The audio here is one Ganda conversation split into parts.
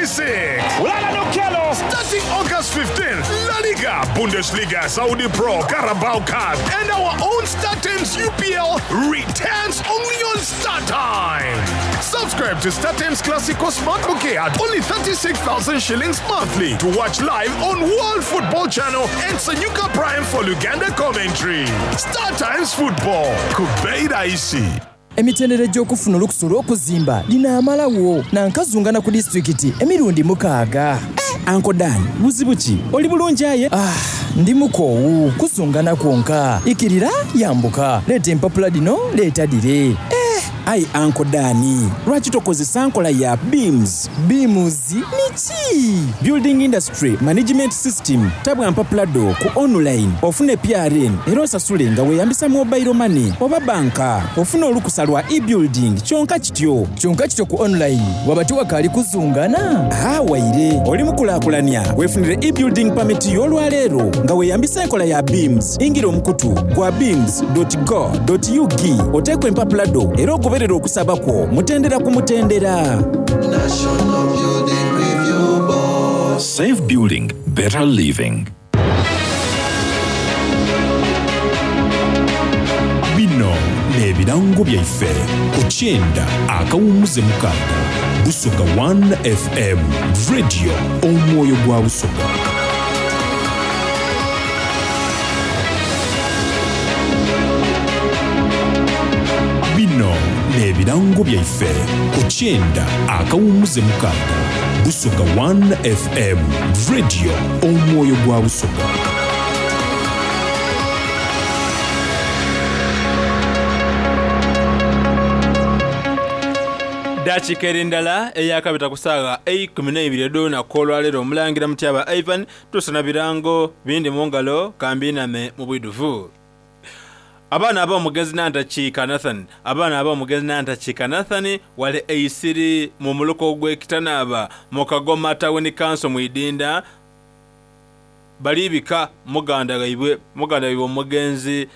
2026. Starting August 15th, La Liga, Bundesliga, Saudi Pro, Carabao Cup, and our own StarTimes UPL returns only on StarTimes. Subscribe to StarTimes Classico Smart Bouquet at only 36,000 shillings monthly to watch live on World Football Channel and Sanyuka Prime for Luganda commentary. StarTimes Football, kubeira isi. Emitendera gy'okufuna olukusa olw'okuzimba linaamalawo nankazungana ku disitulikiti emirundi 6. Uncle Dan, buzibu ki? Oli bulungi aye? Ndi mukoowu kuzungana kwonka. Ikirira yambuka. Leeta empapula dino leeta dire. Ai Uncle Dani, lwaki tokozesa nkola ya BIMS? BIMS niki? Building Industry Management System. Tabwa mpapula do ku online. Ofune PRN era osasule nga weeyambisa mobile money oba banka. Ofune olukusa lwa e-building kyonka kityo ku online. Wabati wakaali kuzungana? Waire. Oli mukulaakulanya weefunire e-building permit y'olwaleero nga weeyambisa enkola ya BIMS. Ingira omukutu gwa bims.go.ug oteekwa empapula do era okuberera okusaba kwo mutendera ku mutendera. National Building Review Board. Safe building, better living. Bino n'ebirango byaife ku 9:6 Busoga 1 FM Radio omwoyo gwa Busoga. Bino n'ebirango byaife ku 9:6 Busoga 1 FM Radio omwoyo gwa Busoga. Dakika erindala eyakabita kusaaga 12 na kolwalero omulangira Mutyaba Ivan tusana birango bindi mungalo kambiname mu bwiduvu. Abana ab'omugezi Nantakiika Nathan wale eisiri mu muluko gw'ekitanaaba mu Kagoma Town Council mu Idinda balibika muganda gaibwe omugenzi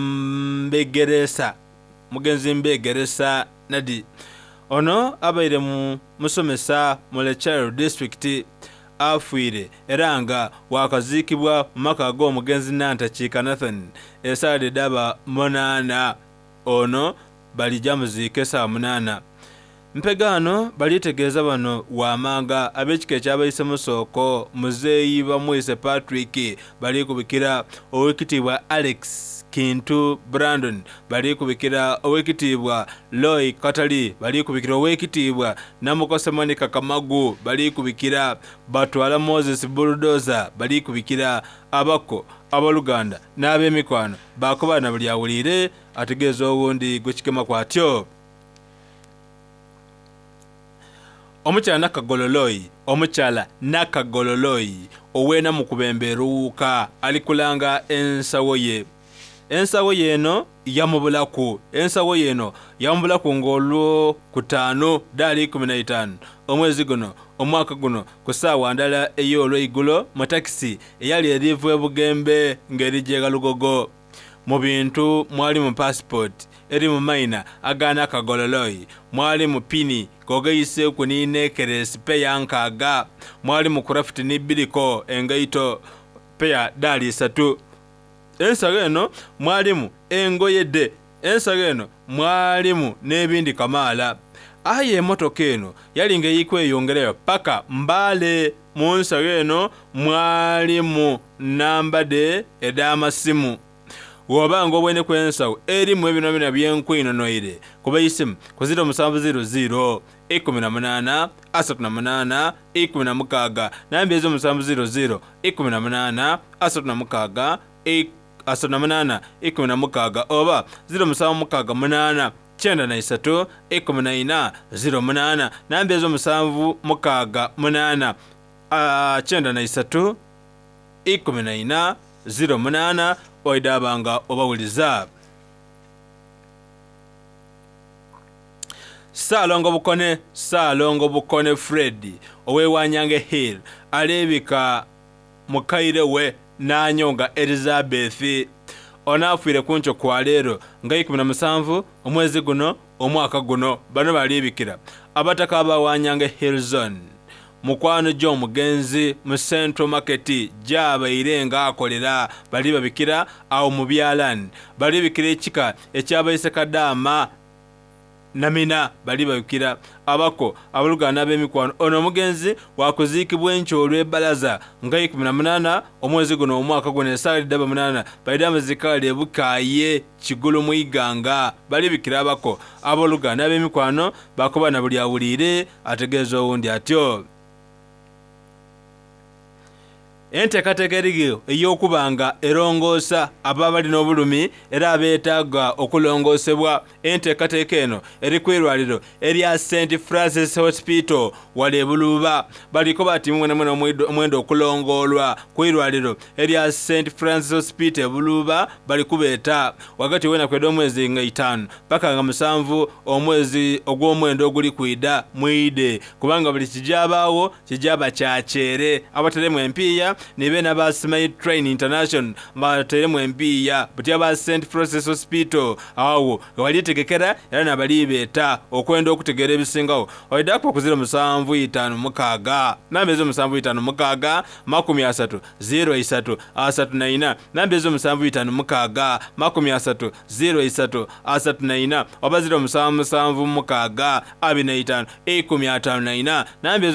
Mbegeresa Nadi ono abaire mu musomesa mu Lechero district afuire eranga wakazikibwa mu maka g'omugenzi Nantakiika Nathan esade daba 8 ono balijja muzike saa 8 mpegano balitegeeza bano wamanga abekike kyabayise musoko muzeeyi bamwise Patrick bali kubikira owekitibwa Alex Kintu Brandon bali kubikira owekitibwa Loy Katali bali kubikira owekitibwa Namukose Monica Kamagu bali kubikira Batwala Moses Bulldozer bali kubikira abako abaluganda n'abemikwano bakobana buli awulire ategeeza owundi gwekikema kwatyo. Omukyala Nakagololoyi owena mu kubembera uwuka alikulanga ensawo ye. Ensawo yeno yamubulaku ng'olwo ku 5 dali 15 omwezi guno omwaka guno ku ssaawa ndala ey'olweigulo mu takisi eyali erivu ebugembe ng'erijega Lugogo. Mu bintu mwali mu passport eri mu maina agana Kagololoyi, mwali mu pini kogeyise ku ninekeresi peya 6, mwali mu craft ni biliko engaito peya dali 3. Ensageno mwalimu engoyede, ensageno mwalimu n'ebindi kamaala. Aye emotoka eno yalinga yikweyongerayo paka Mbale. Mu nsageno mwalimu nambade ed'amasimu. Wobanga obwene kwensawo erimu ebinobina byenkwinonoire kubayisimu ku 0700 18 38 16 nambi ezo 0700 18 36 8 oba 0768 93 14 08 nambi ezo 768 93 14 08 oidabanga obawuliza. Salongo Bukone Fred owewanyange Hill alebika mukairewe n'anyonga Elizabeth onafuire kuncho kwa lero nga 17 omwezi guno omwaka guno bano balibikira abataka abawanyange Hill Zone mukwano gyo omugenzi mu Central Market gy'abaire ng'akolera bali babikira awo mu byalani bali bikira ekika ekyabayise Kadaama Namina bali babikira abako abalugana b'emikwano ono omugenzi wakuziikibwa enkyo olw'ebbalaza nga 18 omwezi guno omwaka guno essaawa 8 balida amazikaali ebukaaye Kigulu mu Iganga bali bikira abako abalugana b'emikwano bakuba na buli awulire ategeeza owundi atyo. Enteekateeka eriyo ey'okubanga erongoosa ababa balina obulumi era abeetaaga okulongoosebwa. Enteekateeka eno eri ku irwaliro erya St. Francis Hospital wali e Buluba baliko bati mwena omwendo okulongoolwa ku irwaliro erya St. Francis Hospital e Buluba bali kubeeta wakati w'ennaku omwezi nga 5 paka nga 7 omwezi ogw'omwendo oguli kwida mwide kubanga buli kijabaawo kijaba kyakyere abateremu empiiya nibe n'aba Smile Train International bateremu empiiya buti aba St. Francis Hospital awo walitegekera era nabali beeta okwenda okutegeera ebisingawo oidako okuzira 756 nambezo 756 30 03 34 nambezo 756 30 03 34 obazira 756 25 154 nambezo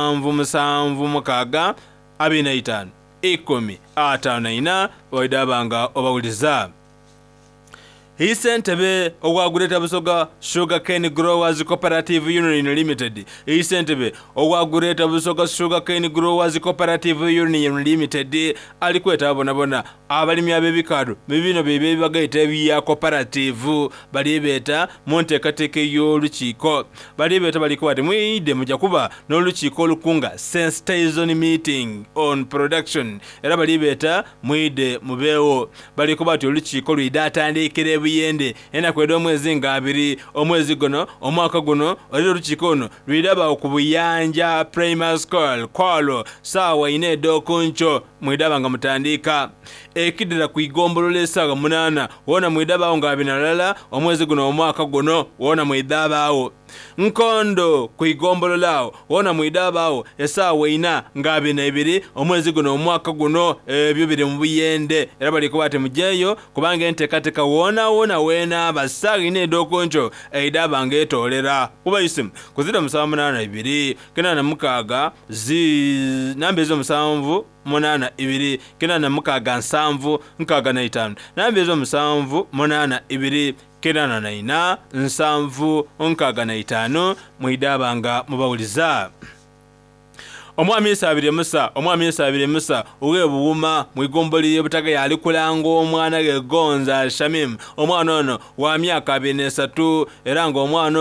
756 25 154 oidabanga obawuliza. Isentebe ogwaguleta Busoga Sugarcane Growers Cooperative Union Limited. Isentebe ogwaguleta Busoga Sugarcane Growers Cooperative Union Limited alikweta abonabona abalimi ab'ebikado bibino bebe bagaita ebya cooperative bali beta montekateke y'olukiiko bali beta baliko ati mwide mujja kuba n'olukiiko olukunga sensitization meeting on production era bali beta mwide mubeewo baliko bati olukiiko lwidatandikire buyende ena kweda omwezi nga 2 omwezi guno omwaka guno olero lukiiko ono lwidaba okubuyanja primary school kwalo saawa 4 okuncho mwidaba nga mutandika ekidira ku igombolola essaawa 8 wona mwidaba nga 2 omwezi guno omwaka guno wona mwidabaawo nkondo ku igombolola wona mwidabaawo essaawa 4 nga 2 omwezi guno omwaka guno ebyo biri mu buyende era baliko bati mujeyo kubanga enteekateeka wona wena basaawa 4 okuncho eidaba nga etolera kuba isimu kuzira 782 kenana mukaga nambezo 7 munana 2 kenana mukaga 7 nkaga na 5 nambezo 7 munana 2 kenana na 4 7 nkaga na 5 mwidabanga mubawuliza. Omwami Sabire Musa uwe buwuma mwigomboli yebutaga yali kulanga omwana gegonza Shamim omwana ono wa myaka 23 eranga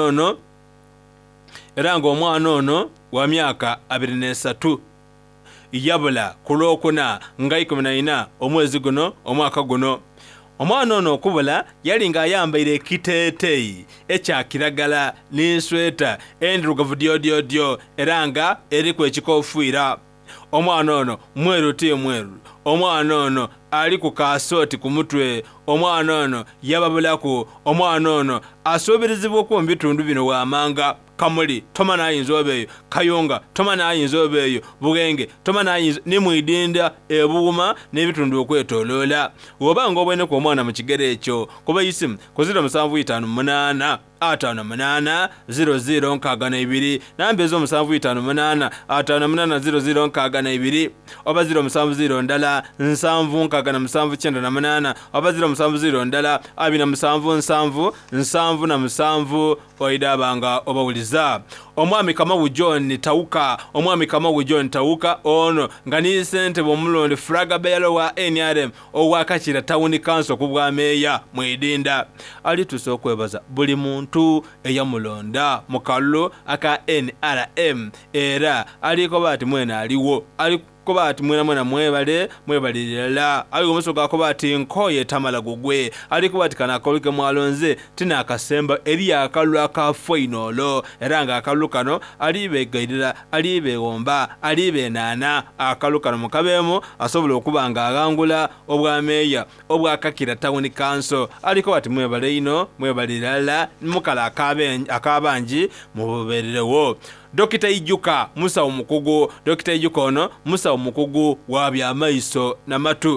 omwana ono wa myaka 23 yabula kulokuna nga 14 omwezi guno omwaka guno omwana ono okubula yali nga ayambaire ekiteeteeyi ekya kiragala n'ensweta endirugavu dio era nga eriku ekikofiira omwana ono mweru ti mweru omwana ono ali ku kasooti ku mutwe omwana ono yababulaku omwana ono asuubirizibwa okuba mu bitundu bino wamanga Kamuli toma nayinza obeeyo Kayonga toma nayinza obeeyo Bugenge toma nayinza ni mwidinda ebuuma n'ebitundu okwetoloola wobanga obwene ku omwana mu kigere ekyo kuba isimu kuzira 758 58 00 nkagana nambe zo 758 58 00 nkagana oba 070 ndala 7 nkagana 798 oba 070 ndala 27 7 oidabanga obawuliza. Omwami Kamau John Tauka ono nga ni ssentebe omulonde Fraga Belo wa NRM owakakira Town Council ku bwameeya mwidinda ali tusokwebaza buli muntu eyamulonda mu kallo aka NRM era aliko bati mwena aliwo kuba ati mwena mwebalirira ali omusoga kuba ati nkoye tamala gugwe ali kuba ati kana kolike mwalonze tina akasemba eri akalulu aka final era nga akalulu kano alibegairira alibegomba alibenana akalulu kano mukabemo asobola okuba nga agangula obwameeya obwakakira Town Council ali kuba ati mwebalino mwebalirira mukala akabanji mubererewo Dokita Ijuka Musa Omukugu. Dokita Ijuka ono Musa Omukugu wa byamaiso n'amatu.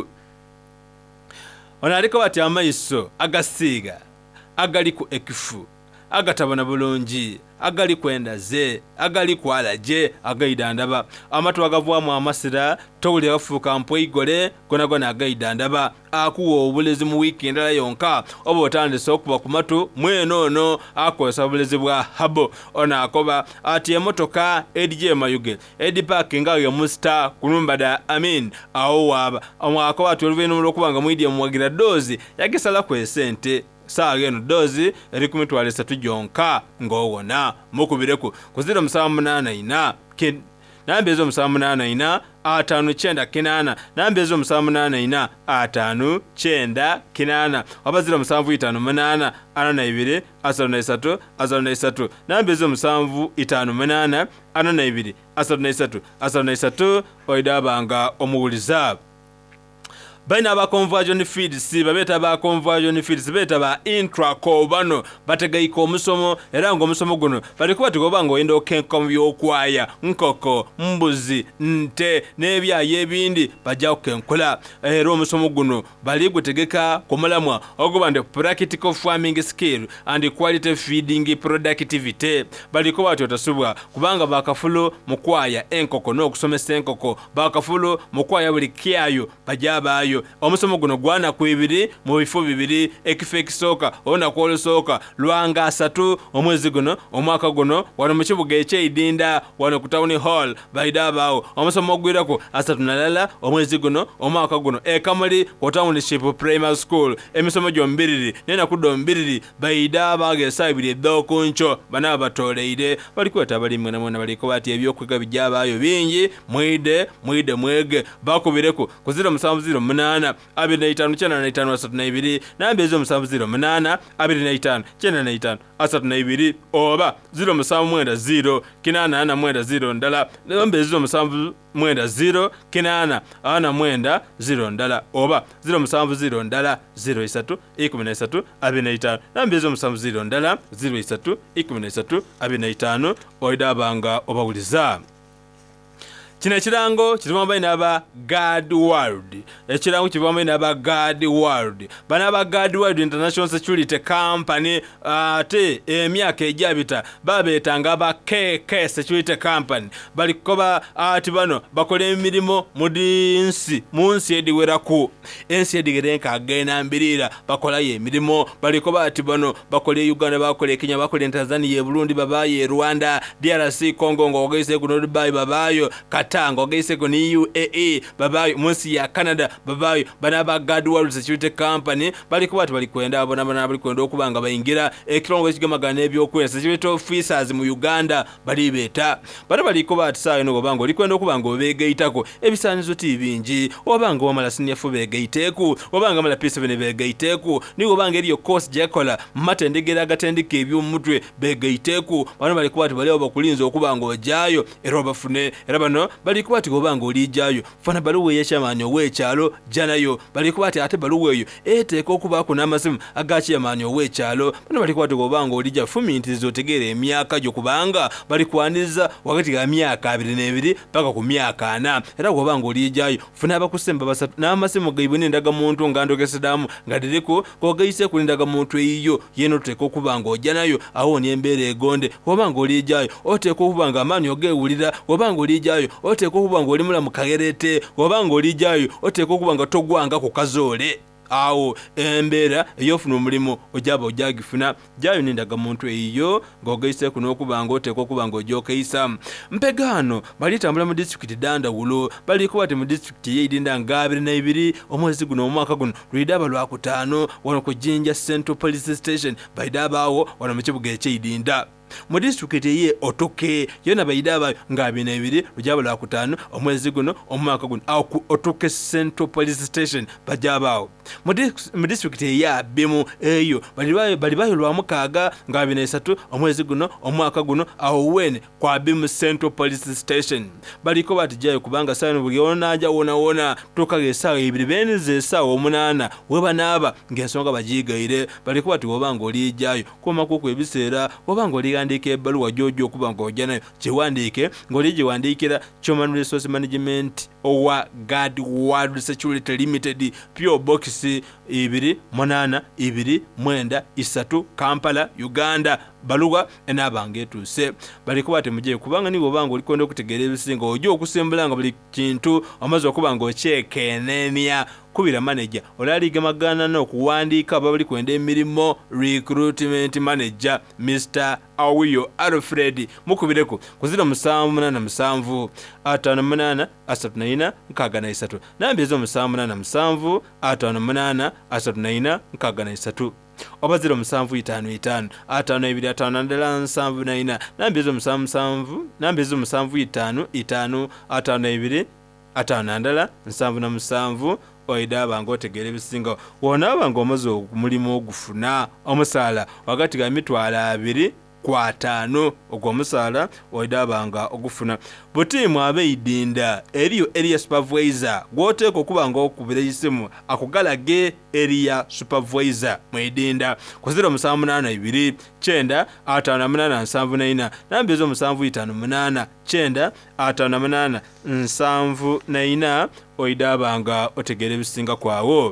Ono aliko bati amaiso agasiiga agali ku ekifu agatabona bulungi agali kwendaze agali kwalaje agaidandaba amatu agavwamu amasira towuli afuuka mpweigole gona agaidandaba akuwa obulezi mu weekend la yonka oba otandise okuba ku matu mwenono akozesa obulezi bwa habo ona akoba ati emotoka edije mayuge edi parking ayo musta kunumbada amin awo waba akoba tuluveno lokubanga mwidi mwagira dozi yagisala ku esente saageno dozi eri 13 jonka ngowona mukubireku kuzira 784 nambezo 784 59 kinana nambezo 784 59 kinana abazira 758 42 asarunaisato asarunaisato nambezo 758 42 asarunaisato asarunaisato oidabanga omuwuliza baina ba conversion feeds babeta ba conversion feeds beta ba intraco bano bategayiko omusomo era ngo omusomo guno balikuba tugobanga oyenda okenkom byokwaya nkoko mbuzi nte nebyaye ebindi bajja okenkola era omusomo guno bali gutegeka kumulamwa ogobande practical farming skill and quality feeding productivity balikuba totasubwa kubanga bakafulo mukwaya enkoko n'okusomesa enkoko bakafulo mukwaya buli kyayo bajabayo omusomo guno gwana ku 2 mu bifo 2 ekife kisoka ona kwolusoka lwanga 3 omwezi guno omwaka guno wano mu kibuga eky'Idinda wano ku town hall baidabaawo omusomo gwirako 3 omwezi guno omwaka guno ekamuli ku township primary school emisomo gyombiriri nena kuddo mbiriri baidabaaga esabiri edokuncho bana batoleide balikweta bali mwana mwana baliko bati ebyokwega bijabaayo bingi mwide bakubireko ku 0708 25 95 32 nambezo 0708 25 95 32 oba 0710 kinana ana mwenda 0 ndala nambezo 0710 kinana ana mwenda 0 ndala oba 0710 ndala 03 13 25 nambezo 0710 ndala 03 13 25 oidabanga obawuliza. Kino ekirango kirumambaye n'aba God World. Ekirango kivambaye n'aba God World. Bana ba God World International Security Company ate emyaka ejabita babetanga aba KK Security Company. Balikoba ati bano bakola emirimu munsi ediweraku. Ensi edigerenka agenda mbirira bakola ye emirimu balikoba ati bano bakola Uganda bakola Kenya bakola Tanzania Burundi babaye Rwanda DRC Congo ngogese kuno Dubai babayo Tango geiseko ni UAE babayo munsi ya Canada babayo bana ba God World Security Company balikuba balikwenda abona balikwenda okubanga bayingira ekilongo ekigamagana ebyokwesa security officers mu Uganda balibeta balikuba atisayo no banga olikwenda okubanga obegeitako ebisanizo tibingi obanga wamala sinyafu begeiteku obanga mala P7 begeiteku ni obanga eriyo course jekola matendegera gatendike ebyomutwe begeiteku bano balikuba bali obakulinza okubanga ojayo era bafune era bano balikuba tigobanga olijayo fana baluwe yeshamanyo wekyalo janayo balikuba ate baluwe eyo eteeka okubaako n'amasimu agachi yamanyo wekyalo bano balikuba tigobanga olija fumintizo tegere emyaka gyo kubanga balikwaniriza wakati ga myaka 22 paka ku myaka 4 era gobanga olijayo funa abakusemba basatu n'amasimu gaibwe n'endaga muntu ngandogesedamu ngadiriko kogayise kulindaga muntu eyo yeno teeka okubanga ojanayo awo ni embeera egonde wabanga olijayo oteeka okubanga amanyo geewulira wabanga olijayo oteeka okubanga oli mulamu kagerete wabanga olijayo oteeka okubanga togwanga ku kazoole awo embeera eyofuna omulimu ojaba ojagifuna jayo nendaga muntu eyo ng'ogayise kuno okubanga oteeka okubanga ojokeisa mpegano balitambula mu district Dandawulo balikuba mu district y'Idinda nga 22 omwezi guno omwaka guno lwidaba lwa 5 wano ku Jinja Central Police Station baidabaawo wano mu kibuga eky'Idinda mu district ye Otoke yona baidaba nga 22 lujaba lwa 5 omwezi guno omwaka guno awo ku Otoke Central Police Station bajabaawo mu district ya Bemu eyo balibayo lwa mukaaga nga 23 omwezi guno omwaka guno awo wene kwa Bemu Central Police Station baliko batijayo kubanga sano buli onaja wona tukage sawa 2 benze sawa 8 weba naba ngensonga bajigaire baliko bati wobanga olijayo koma kuko ebiseera wobanga oli weyandiika ebbaluwa gy'ojja okuba ng'ojja nayo kiwandiike ng'oli giwandiikira Human Resource Management owa Guard World Security Limited PO Box 2829 Kampala Uganda baluwa enaabanga etuuse baliko bati mujje kubanga nibo banga olikonda okutegeera ebisinga ojja okusimbula nga buli kintu omaze okuba ng'okyekenenya kubira manager olaliga magana n'okuwandiika abali kwenda emirimu recruitment manager Mr. Awiyo Alfred mukubireko ku 0787 58 34 63 nambi ezo 0787 58 34 63 oba 0755 5254 nambi ezo 77 nambi ezo 75 52 57 oida ngo otegeera ebisinga wona ngo omaze omulimu ogufuna omusaala wakati ga mitwala 2 kwa 5 ogw'omusaala oida nga ogufuna butiimu abeidinda eriyo area supervisor gwoteeka okuba nga okubira isimu akugalage area supervisor mwidinda ku 0782 9 58 nambi ezo 758 9 58 74 oida nga otegeera ebisinga kwawo.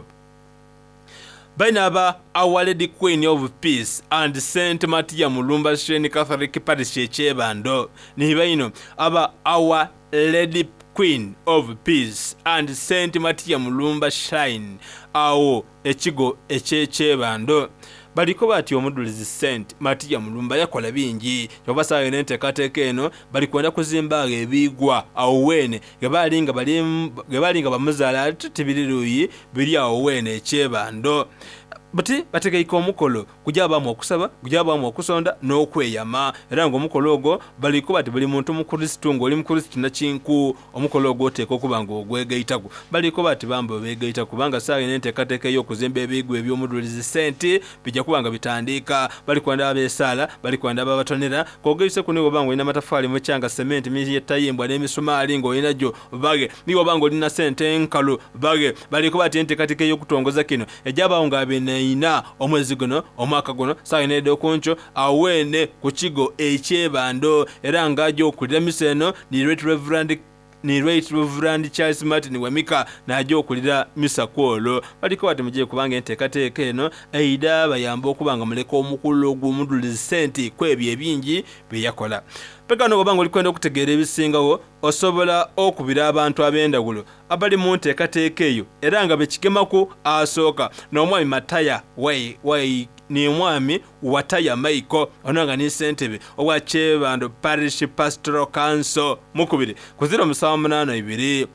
Bainaba Our Lady Queen of Peace and Saint Matia Mulumba Shrine Catholic Parish Echebando ni baino aba Our Lady Queen of Peace and Saint Matia Mulumba Shrine awo ekigo Echebando baliko bati omudulizi Saint Matia Mulumba yakola bingi obasaayo n'enteekateeka eno bali kwenda kuzimba ebigwa awo wene gebalinga bamuzaala tibiriruyi biri awo wene Echebando bati bategeika omukolo kujabamu okusaba kujabamu okusonda n'okweyama era ng'omukolo ogwo baliko bati buli muntu mukristo ng'oli mukristo nakinku omukolo ogwo oteeka okuba ng'ogwegaitaku baliko bati bamba beegaita kubanga saawe n'enteekateeka y'okuzimba ebigwa eby'omudulizi sente bijja kuba nga bitandiika bali kwenda abeesaala bali kwenda ababatonera k'ogeise ku niwo banga olina amatafaali mu kyanga sementi miyetayimbwa n'emisumaali ng'olina gyo bage niwo banga olina sente enkalu bage baliko bati enteekateeka y'okutongoza kino ejjabaawo ng'abene ina omwezi guno omwaka guno saawa ne okuncho awene ku kigo Echebando era ngajo okulira miseno ni Right Reverend Charles Martin Wamika najo okulira misa kwolo baliko bati mujye kubanga enteekateeka eno eida bayamba okubanga muleka omukulu ogw'omudulizi sente kwebyo ebingi beyakola pekano obanga olikwenda okutegeera ebisingawo osobola okubira abantu ab'endawulo abali mu nteekateeka eyo era nga bekigemaku asooka n'omwami Mataya wai ni mwami Wataya Michael onanga ni sentebe owa Chebando Parish Pastoral Council mukubire ku 0782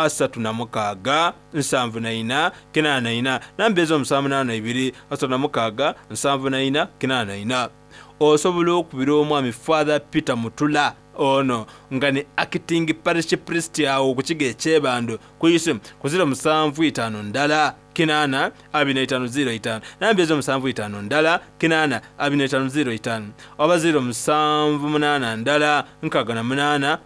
376 74 94 nambi ezo 0782 376 74 94 osobola okubira omwami Father Peter Mutula ono ngani acting parish priest yawo kukiga Echebando kuyise ku 0755 ndala kinana 2505 nambi ezo 75 ndala kinana 2505 oba 0788 ndala 68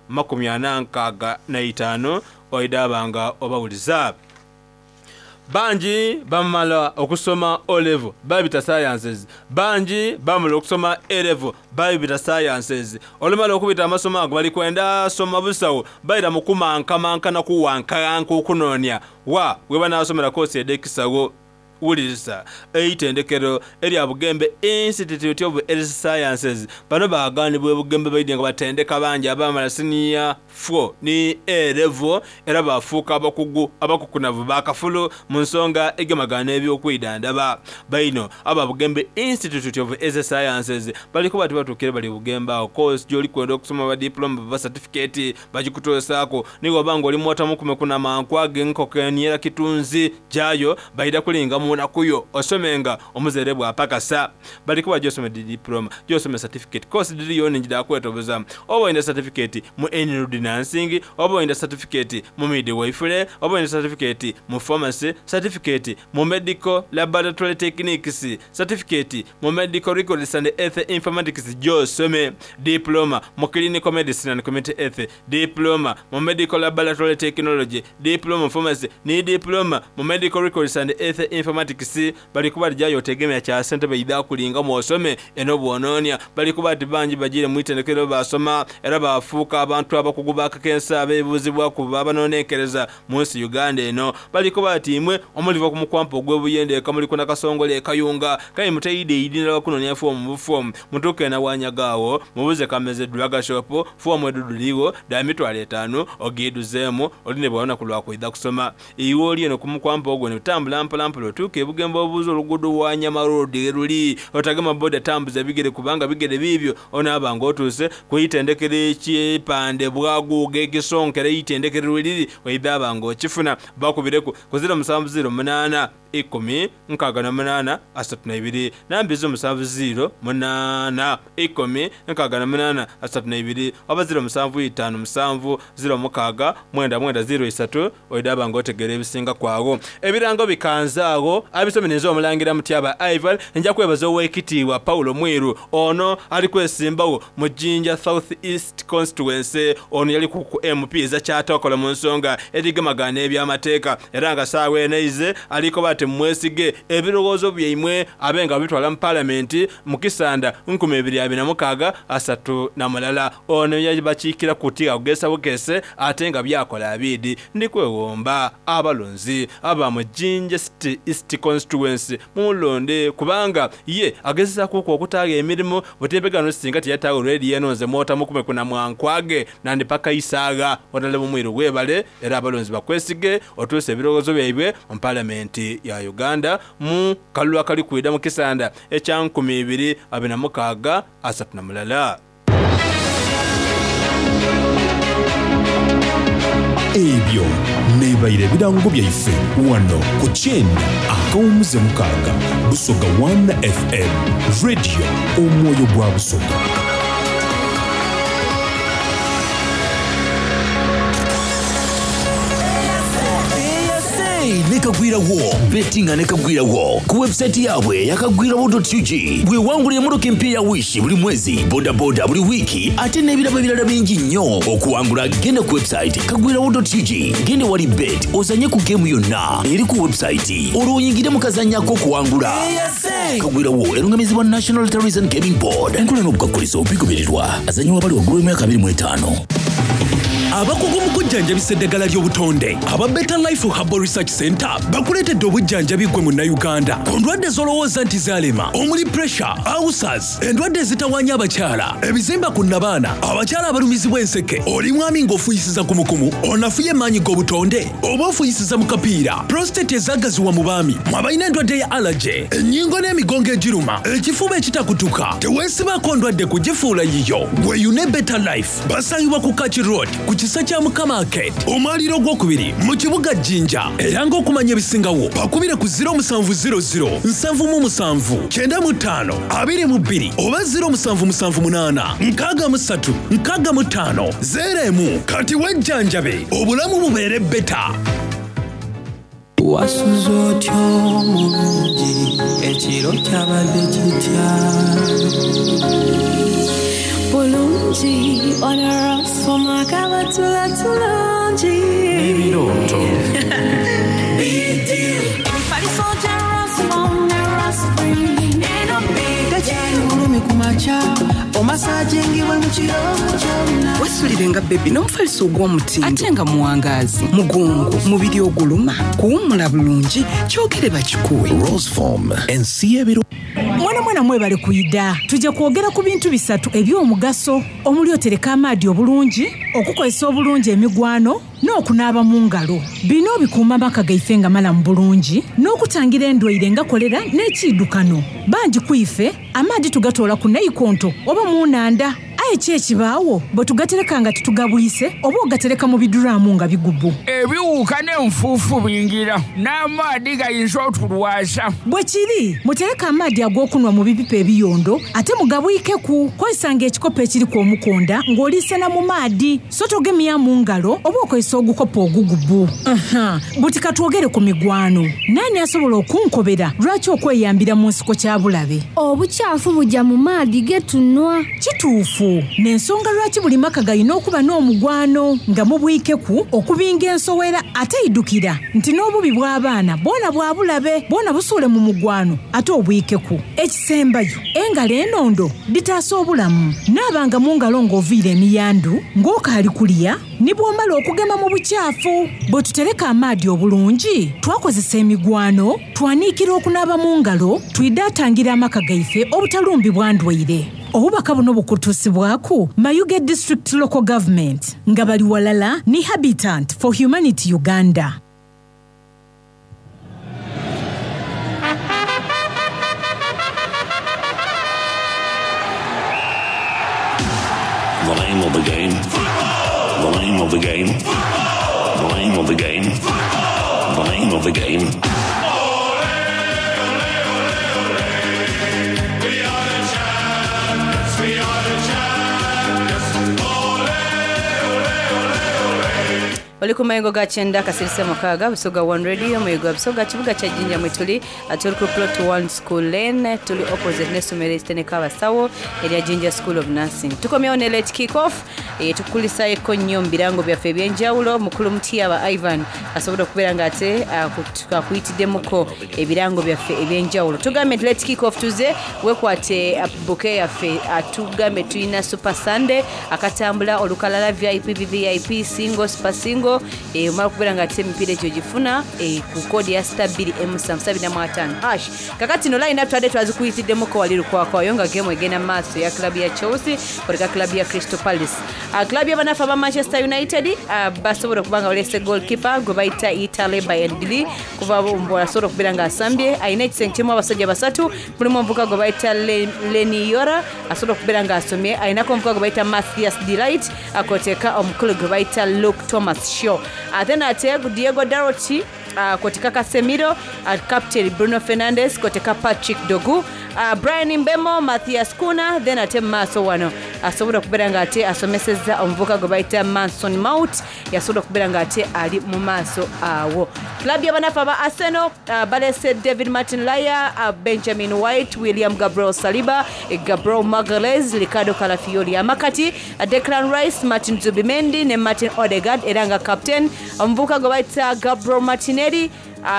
85 oidabanga obawuliza banji bamala okusoma O level babita sciences banji bamala okusoma A level babita sciences olumala okubita amasomo ago bali kwenda soma busawo bayira mukumanka na kuwanka okunonya wa weba nasomera course edekisawo ulisa eitendekero eri abugembe Institute of Health Sciences bano bagani bwe bugembe bayidde nga batendeka banja abamala senior 4 ni A level era bafuuka abakukunavu bakafulu mu nsonga egemagana ebyokwidandaba baino ababugembe Institute of Health Sciences baliko bati batukire bali bugemba course joli kwenda okusoma ba diploma ba certificate bagikutosaako niwo bango oli mwota mukume kuna mankwage nkokeniera kitunzi jayo bayida kulinga munakuyo osomenga omuzere bwa pakasa baliko bajosome diploma josome certificate course diri yoni njida kwetoboza obo ina certificate mu enrolled nursing obo ina certificate mu midwifery obo ina certificate mu pharmacy certificate mu medical laboratory techniques certificate mu medical records and health informatics josome diploma mu clinical medicine and community health diploma mu medical laboratory technology diploma mu pharmacy ni diploma mu medical records and health informatics mathematics bali kuba ljayo tegemea kya ssentebe idha kulinga mwosome enobwononya bali kuba banji bajire mu itendekero basoma era bafuuka abantu abakugubaka kensa abeebuzibwa ku babanonekereza mu nsi Uganda eno bali kuba timwe omuliva ku mukwampo gw'obuyende kamuliko na kasongole kayunga kai muteide idinira bakunonya form mutuke na wanyagawo mubuze kameze drug shop form eduduliwo da mitwale 5 ogiduzemo oline bwana kulwa kuidha kusoma iwoli eno ku mukwampo ogwo ne tambula mpalampolo tuke bugembo obuzo olugudu wa Nyama Road eruli otagama boda tambuza bigere kubanga bigere bibyo ona abanga otuse kuyitendekere ekipande bwaguge gisonkere yitendekere luli waidha abanga okifuna bakubireku kuzira 708 10 nkagana 8 nambizo 708 10 nkagana 8 abazira 755 0 mwenda 03 waidha abanga otegere ebisinga kwago ebirango bikanzaago abisomenezo omulangira Mutyaba Ivan nja kwebaza owekitiibwa Paulo Mwiru ono ali kwesimbawo mu Jinja South East Constituency ono yali ku MP za kyatokola mu nsonga edigamagana ebyamateeka era nga saawe eneize aliko bate mwesige ebirowoozo byaimwe abenga bitwala mu parliament mu Kisanda 2026 asatu na mulala ono yabakiikira kutiga kugesa bukese ate nga byakola abidi ndikwewomba abalonzi aba mu Jinja East Constituency mulonde kubanga ye agezesa kuko okutaaga emirimu butembegano singa tiyatawo ready yenonze mota mukume kuna mwankwage nandi paka isaaga odale mumwiru gwebale era abalonzi bakwesige otuse ebirogozo byaibwe mu parliament ya Uganda mu kalwa kali kwida mu Kisanda ekya 2026 asatu na mulala ebyo nebaire birango byaife wano ku Kyenda akawumuze mukaaga Busoga 1 FM radio omwoyo gwa Busoga. Nekagwirawo betting anekagwirawo ku website yabwe yakagwirawo.ug bwe wangulira muruka empira wishi buli mwezi boda buli wiki ate nebirabo birala bingi nnyo okuwangula genda ku website kagwirawo.ug gende wali bet ozanye ku game yonna eri ku website oluyingire mukazanyako okuwangula kagwirawo erungamizibwa National Tourism Gaming Board enkola n'obukakulizo obigobererwa azanyiwa bali waggulu emyaka 25 abakugu mu kujjanjabisa eddagala ly'obutonde aba Better Life Herbal Research Center bakuleetedde obujjanjabi gwe mu Uganda ku ndwadde z'olowooza nti zaalema omuli pressure, ulcers, endwadde ezitawaanya abakyala, ebizimba ku nnabaana, abakyala abalumizibwa enseke, oli mwami ng'ofuyisiza kumukumu, onafuye maanyi g'obutonde, oba ofuyisiza mu kapiira, prostate ezaagaziwa mu baami, mwabalina endwadde ya allergy, ennyingo n'emigongo egiruma, ekifuba ekitakutuka, teweesibako ndwadde kugifuula yiyo, gwe yune Better Life, basangibwa ku Kachi Road, ku kisa kya Mukama Arcade, omwaliro gw'okubiri mu kibuga Jinja, era ng'okumanya ebisingawo bakubire ku 0700 777 95 22 oba 0778 63 65 01 kati wejjanjabe obulamu bubeere beta. Wasuza otyo mulungi ekiro kyabadde kitya bulungi onarasoma kabatula tulungi ebirooto wesulirenga bebi n'omufaliso ogw'omutindo ate nga muwangazi mugongo mubiri oguluma kuwummula bulungi kyogere bakikuwe Roseform ensi y'ebiro mwana mwebale kuyida tujja kwogera ku bintu bisatu eby'omugaso omuli otereka amaadi obulungi okukozesa obulungi emigwano n'okunaaba mu ngalo bino bikuuma amaka gaife nga malamu bulungi n'okutangira endwaire nga kolera n'ekiddukano bangi kwife amaadi tugatoola ku naikonto oba mu nnanda aye ekibaawo bwe tugatereka nga tetugabuyise oba ogatereka mu biduraamu nga bigubu ebiwuka n'enfuufu bingira n'amaadi gayinza otulwasa bwe kiri mutereka amaadi ag'okunwa mu bipipa ebiyondo ate mugabuyikeku kozesanga ekikopo ekiriku omukonda ng'oliisana mu maadi so togemya mu ngalo oba okozesa ogukopo ogugubu buti katwogere ku migwano naani asobola okunkobera lwaki okweyambira mu nsiko kya bulabe obukyafu bujja mu maadi getunwa kituufu n'ensonga lwaki buli maka galina okuba n'omugwano nga mubwikeku okubinga ensowera ate idukira nti n'obubi bw'abaana bona bwabulabe bona busuule mu mugwano ate obwikeku ekisembayo engalo enondo litaasa obulamu naabanga mu ngalo ng'oviira emiyandu ng'okaali kulya ne bw'omala okugema mu bukyafu bwe tutereka amaadi obulungi twakozesa emigwano twaniikira okunaaba mu ngalo twidaatangira amaka gaife obutalumbibwa ndwaire obubaka buno bukutuusibwaku Mayuge District Local Government nga bali walala ne Habitat for Humanity Uganda. The name of the game. The name of the game. The name of the game. The name of the game. Waliku mayengo ga chenda kasirisa mukaga Busoga One Radio mayengo Busoga kibuga kya Jinja mwituli atuli ku plot 1 school lane tuli opposite nesomero istene kaba sawo eri Jinja School of Nursing tukomye on late kick off tukulisa eko nnyo mbirango bya ebyenjawulo mukulu mutiya ba Ivan asobola kubera ngate akuyitidemuko ebirango bya ebyenjawulo tugambe late kick off tuze wekwate bouquet ya atugambe tuina Super Sunday akatambula olukalala VIP single super single umara kubera ngate mipire cyo gifuna ku code ya stabili M775 kakati no line up twade twazikuyitidemo ko waliru kwa yonga game egena maso ya club ya Chelsea koreka club ya Crystal Palace club ya banafa ba Manchester United basobora kubanga olese goalkeeper go baita Italy by Ndili kuva mbola soro kubera nga Sambie aine kisenkimo abasajja basatu mulimo mvuka go baita Leni Yora asoro kubera nga asomye aina ko mvuka go baita Matthias Delight akoteka omukulu go baita Luke Thomas Shaw then ate Diego Daroti koteka Casemiro captain Bruno Fernandes koteka Patrick Dogu Brian Mbemo Matthias Kuna then ate maso wano asobola kubera ngate asomeseza omvuka go baita Mason Mount yasobola kubera ngate ali mu maso awo club y'abanafa ba Arsenal balese David Martin Laya Benjamin White William Gabriel Saliba Gabriel Magalhaes Ricardo Calafiori amakati Declan Rice Martin Zubimendi ne Martin Odegaard eranga captain omvuka go baita Gabriel Martinelli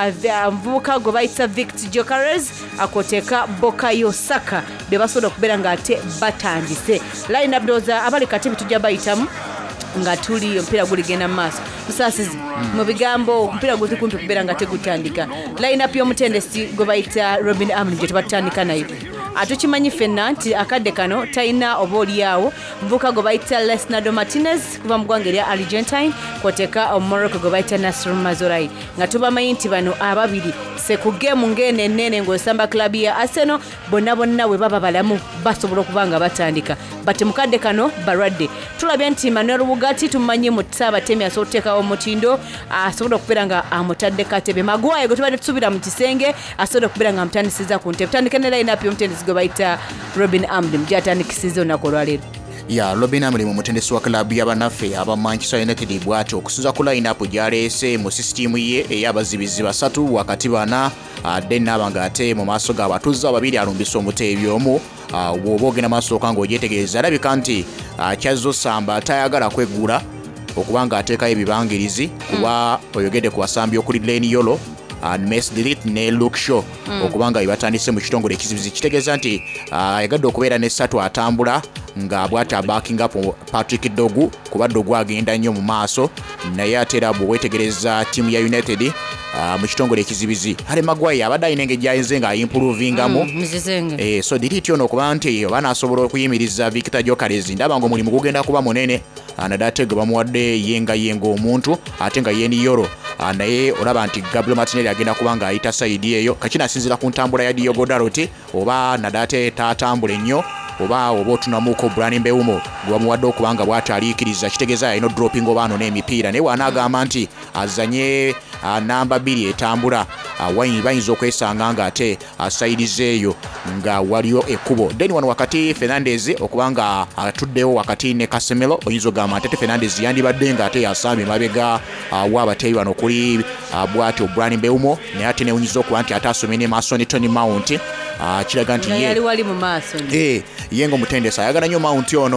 mvuka go baita Victor Gyökeres akoteka Bukayo Saka bebasobola kubera ngate batandise line up doza abali kati bitujja bayitamu nga tuli mpira guligenda maso musasizi mu bigambo mpira gutukumpi kubera ngate gutandika line up y'omutendesi go baita Robin Amri gye tubatandika nayo atukimanyi fenna nti akadde kano taina oboli yawo mvuka go baita Leonardo Martinez kuva mu ggwanga lya Argentine koteka Morocco go baita Nasser Mazorai nga tubamanyi nti bano ababiri se ku game ngene nene ng'osamba club ya Arsenal bonna we baba balamu basobola kubanga batandika bate mukadde kano baradde tulabye nti Manuel Bugatti tumanyi mu tsaba temi asoteka omutindo asobola kupera nga amutadde katebe magwaye go tubadde tusubira mu kisenge asobola kupera nga amutandisiza ku ntebe tandika ne line up y'omutendesi go baita Robin Amdi mjatandikisizo nakolwalero ya Robin Amdi mu mutendesi wa club y'abanafe aba Manchester United bwato okusuza ku line up gyalese mu system ye eyabazibizi basatu wakati bana denna abangate mu maso ga batuza babiri alumbisa omutebyomu wobogena maso kango jetegereza labika nti kyazo samba tayagala kwegura okubanga ateka ebibangirizi kuba oyogede ku asambi okuli Lane Yolo Mace Delete ne Luke Shaw okubanga ibatandise mu kitongole ekizibizi kitegeza nti yagadde okubeera ne satu atambula nga bwata backing up Patrick Dogu kuba Dogu agenda nnyo mu maaso naye atera bwetegereza timu ya United mu kitongole ekizibizi Harry Maguire abadde inenge jayenze nga improvingamo so Delete ono okuba nti bana asobola okuyimiriza Victor Gyökeres ndaba ngo mulimu gugenda kuba munene anadatega bamuwadde yenga omuntu ate nga Yeni Yoro naye olaba nti Gabriel Martinelli agenda kubanga ayita side eyo kachina asinzira ku ntambula ya Diogo Dalot oba nadate tatambule nnyo oba otunamuko Brian Mbeumo gwamuwadde okubanga bwataliikiriza kitegeza ino dropping obano n'emipiira naye wanagamba nti azanye namba 2 etambula bayinza okwesanga nga ate asaidize eyo nga waliyo ekkubo then wano wakati Fernandes okubanga atuddewo wakati ne Casemiro oyinza ogamba ate Fernandes yandibadde nga ate yasambe mabega wabateyi wano kuli bwati Brian Mbeumo naye ate newunyiza okuba nti ate asomye ne Mason Tony Mount kiraga nti yali wali mu maaso yengo mutendesa ayagala nnyo Mount ono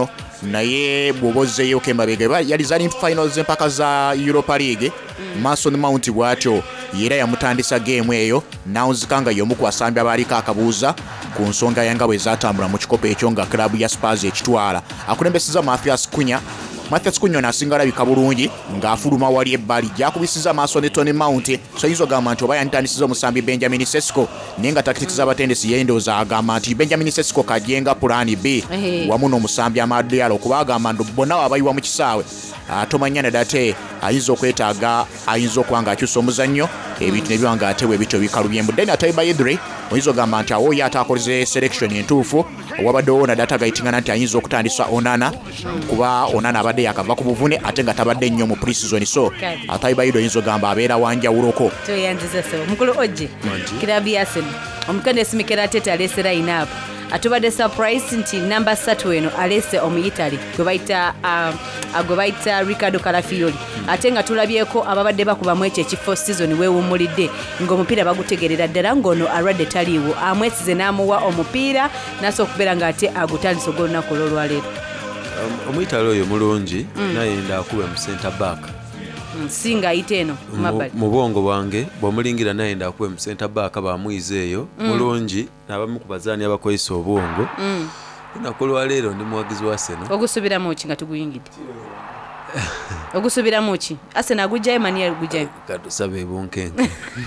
naye bw'obozzeeyo kemabega yali zali finals empaka za Europa League. Mason Mount bw'atyo era yamutandisa geemu eyo n'awunzika nga y'omu ku basambi abaaliko akabuuza ku nsonga yanga bwe zaatambula mu kikopo ekyo nga klabu ya Spurs ekitwala. Akulembeseza Mathias Cunha n'asinga alabika bulungi ng'afuluma wali ebbali gy'akubisiza maaso ne Tony Mount. So yinza ogamba nti oba yantandisiza omusambi Benjamin Sesko naye nga takitiki z'abatendesi yendooza agamba nti Benjamin Sesko kajenga pulaani B wamu n'omusambi Amadou okuba agamba nti bonna wabayiwa mu kisaawe tomanya nadate ayinza okwetaaga ayinza okuba ng'akyusa omuzannyo ebintu ne biba ng'ate bwe bityo bikalubye mbudde na Taiba Idri oyinza ogamba nti awo yataakoleze selection entuufu owabaddewo nadate agayitingana nti ayinza okutandisa Onana kuba Onana abadde yakava ku buvune ate nga tabadde nnyo mu pre-season so Taiba Idri oyinza ogamba abeera wanjawuloko toyanziza so mukulu ojje kirabu ya Arsenal omukande esimikera atete alese line up atubadde surprise nti number 3 eno alese omuyitali gwe bayita Ricardo Calafiori ate nga tulabyeko ababadde bakubamu ekyo ekifo season weewummulidde ng'omupiira bagutegerera ddala ng'ono alwadde taliiwo amwesize n'amuwa omupiira naso okubeera ng'ate agutandisa ogw'olunaku olwaleero. Omuyitali oyo mulungi nayenda akube mu center back singa ayite eno mu bwongo bwange bw'omulingira nayenda akube mu center back bamuyize eyo mulungi n'abamu ku bazaani abakozesa obwongo olunaku olwaleero ndi muwagizi wa Arsenal. Ogusubiramu ki nga tuguyingidde? Ogusubiramu ki? Arsenal agujjayo mani agujjayo? Katusaba ebunkenke.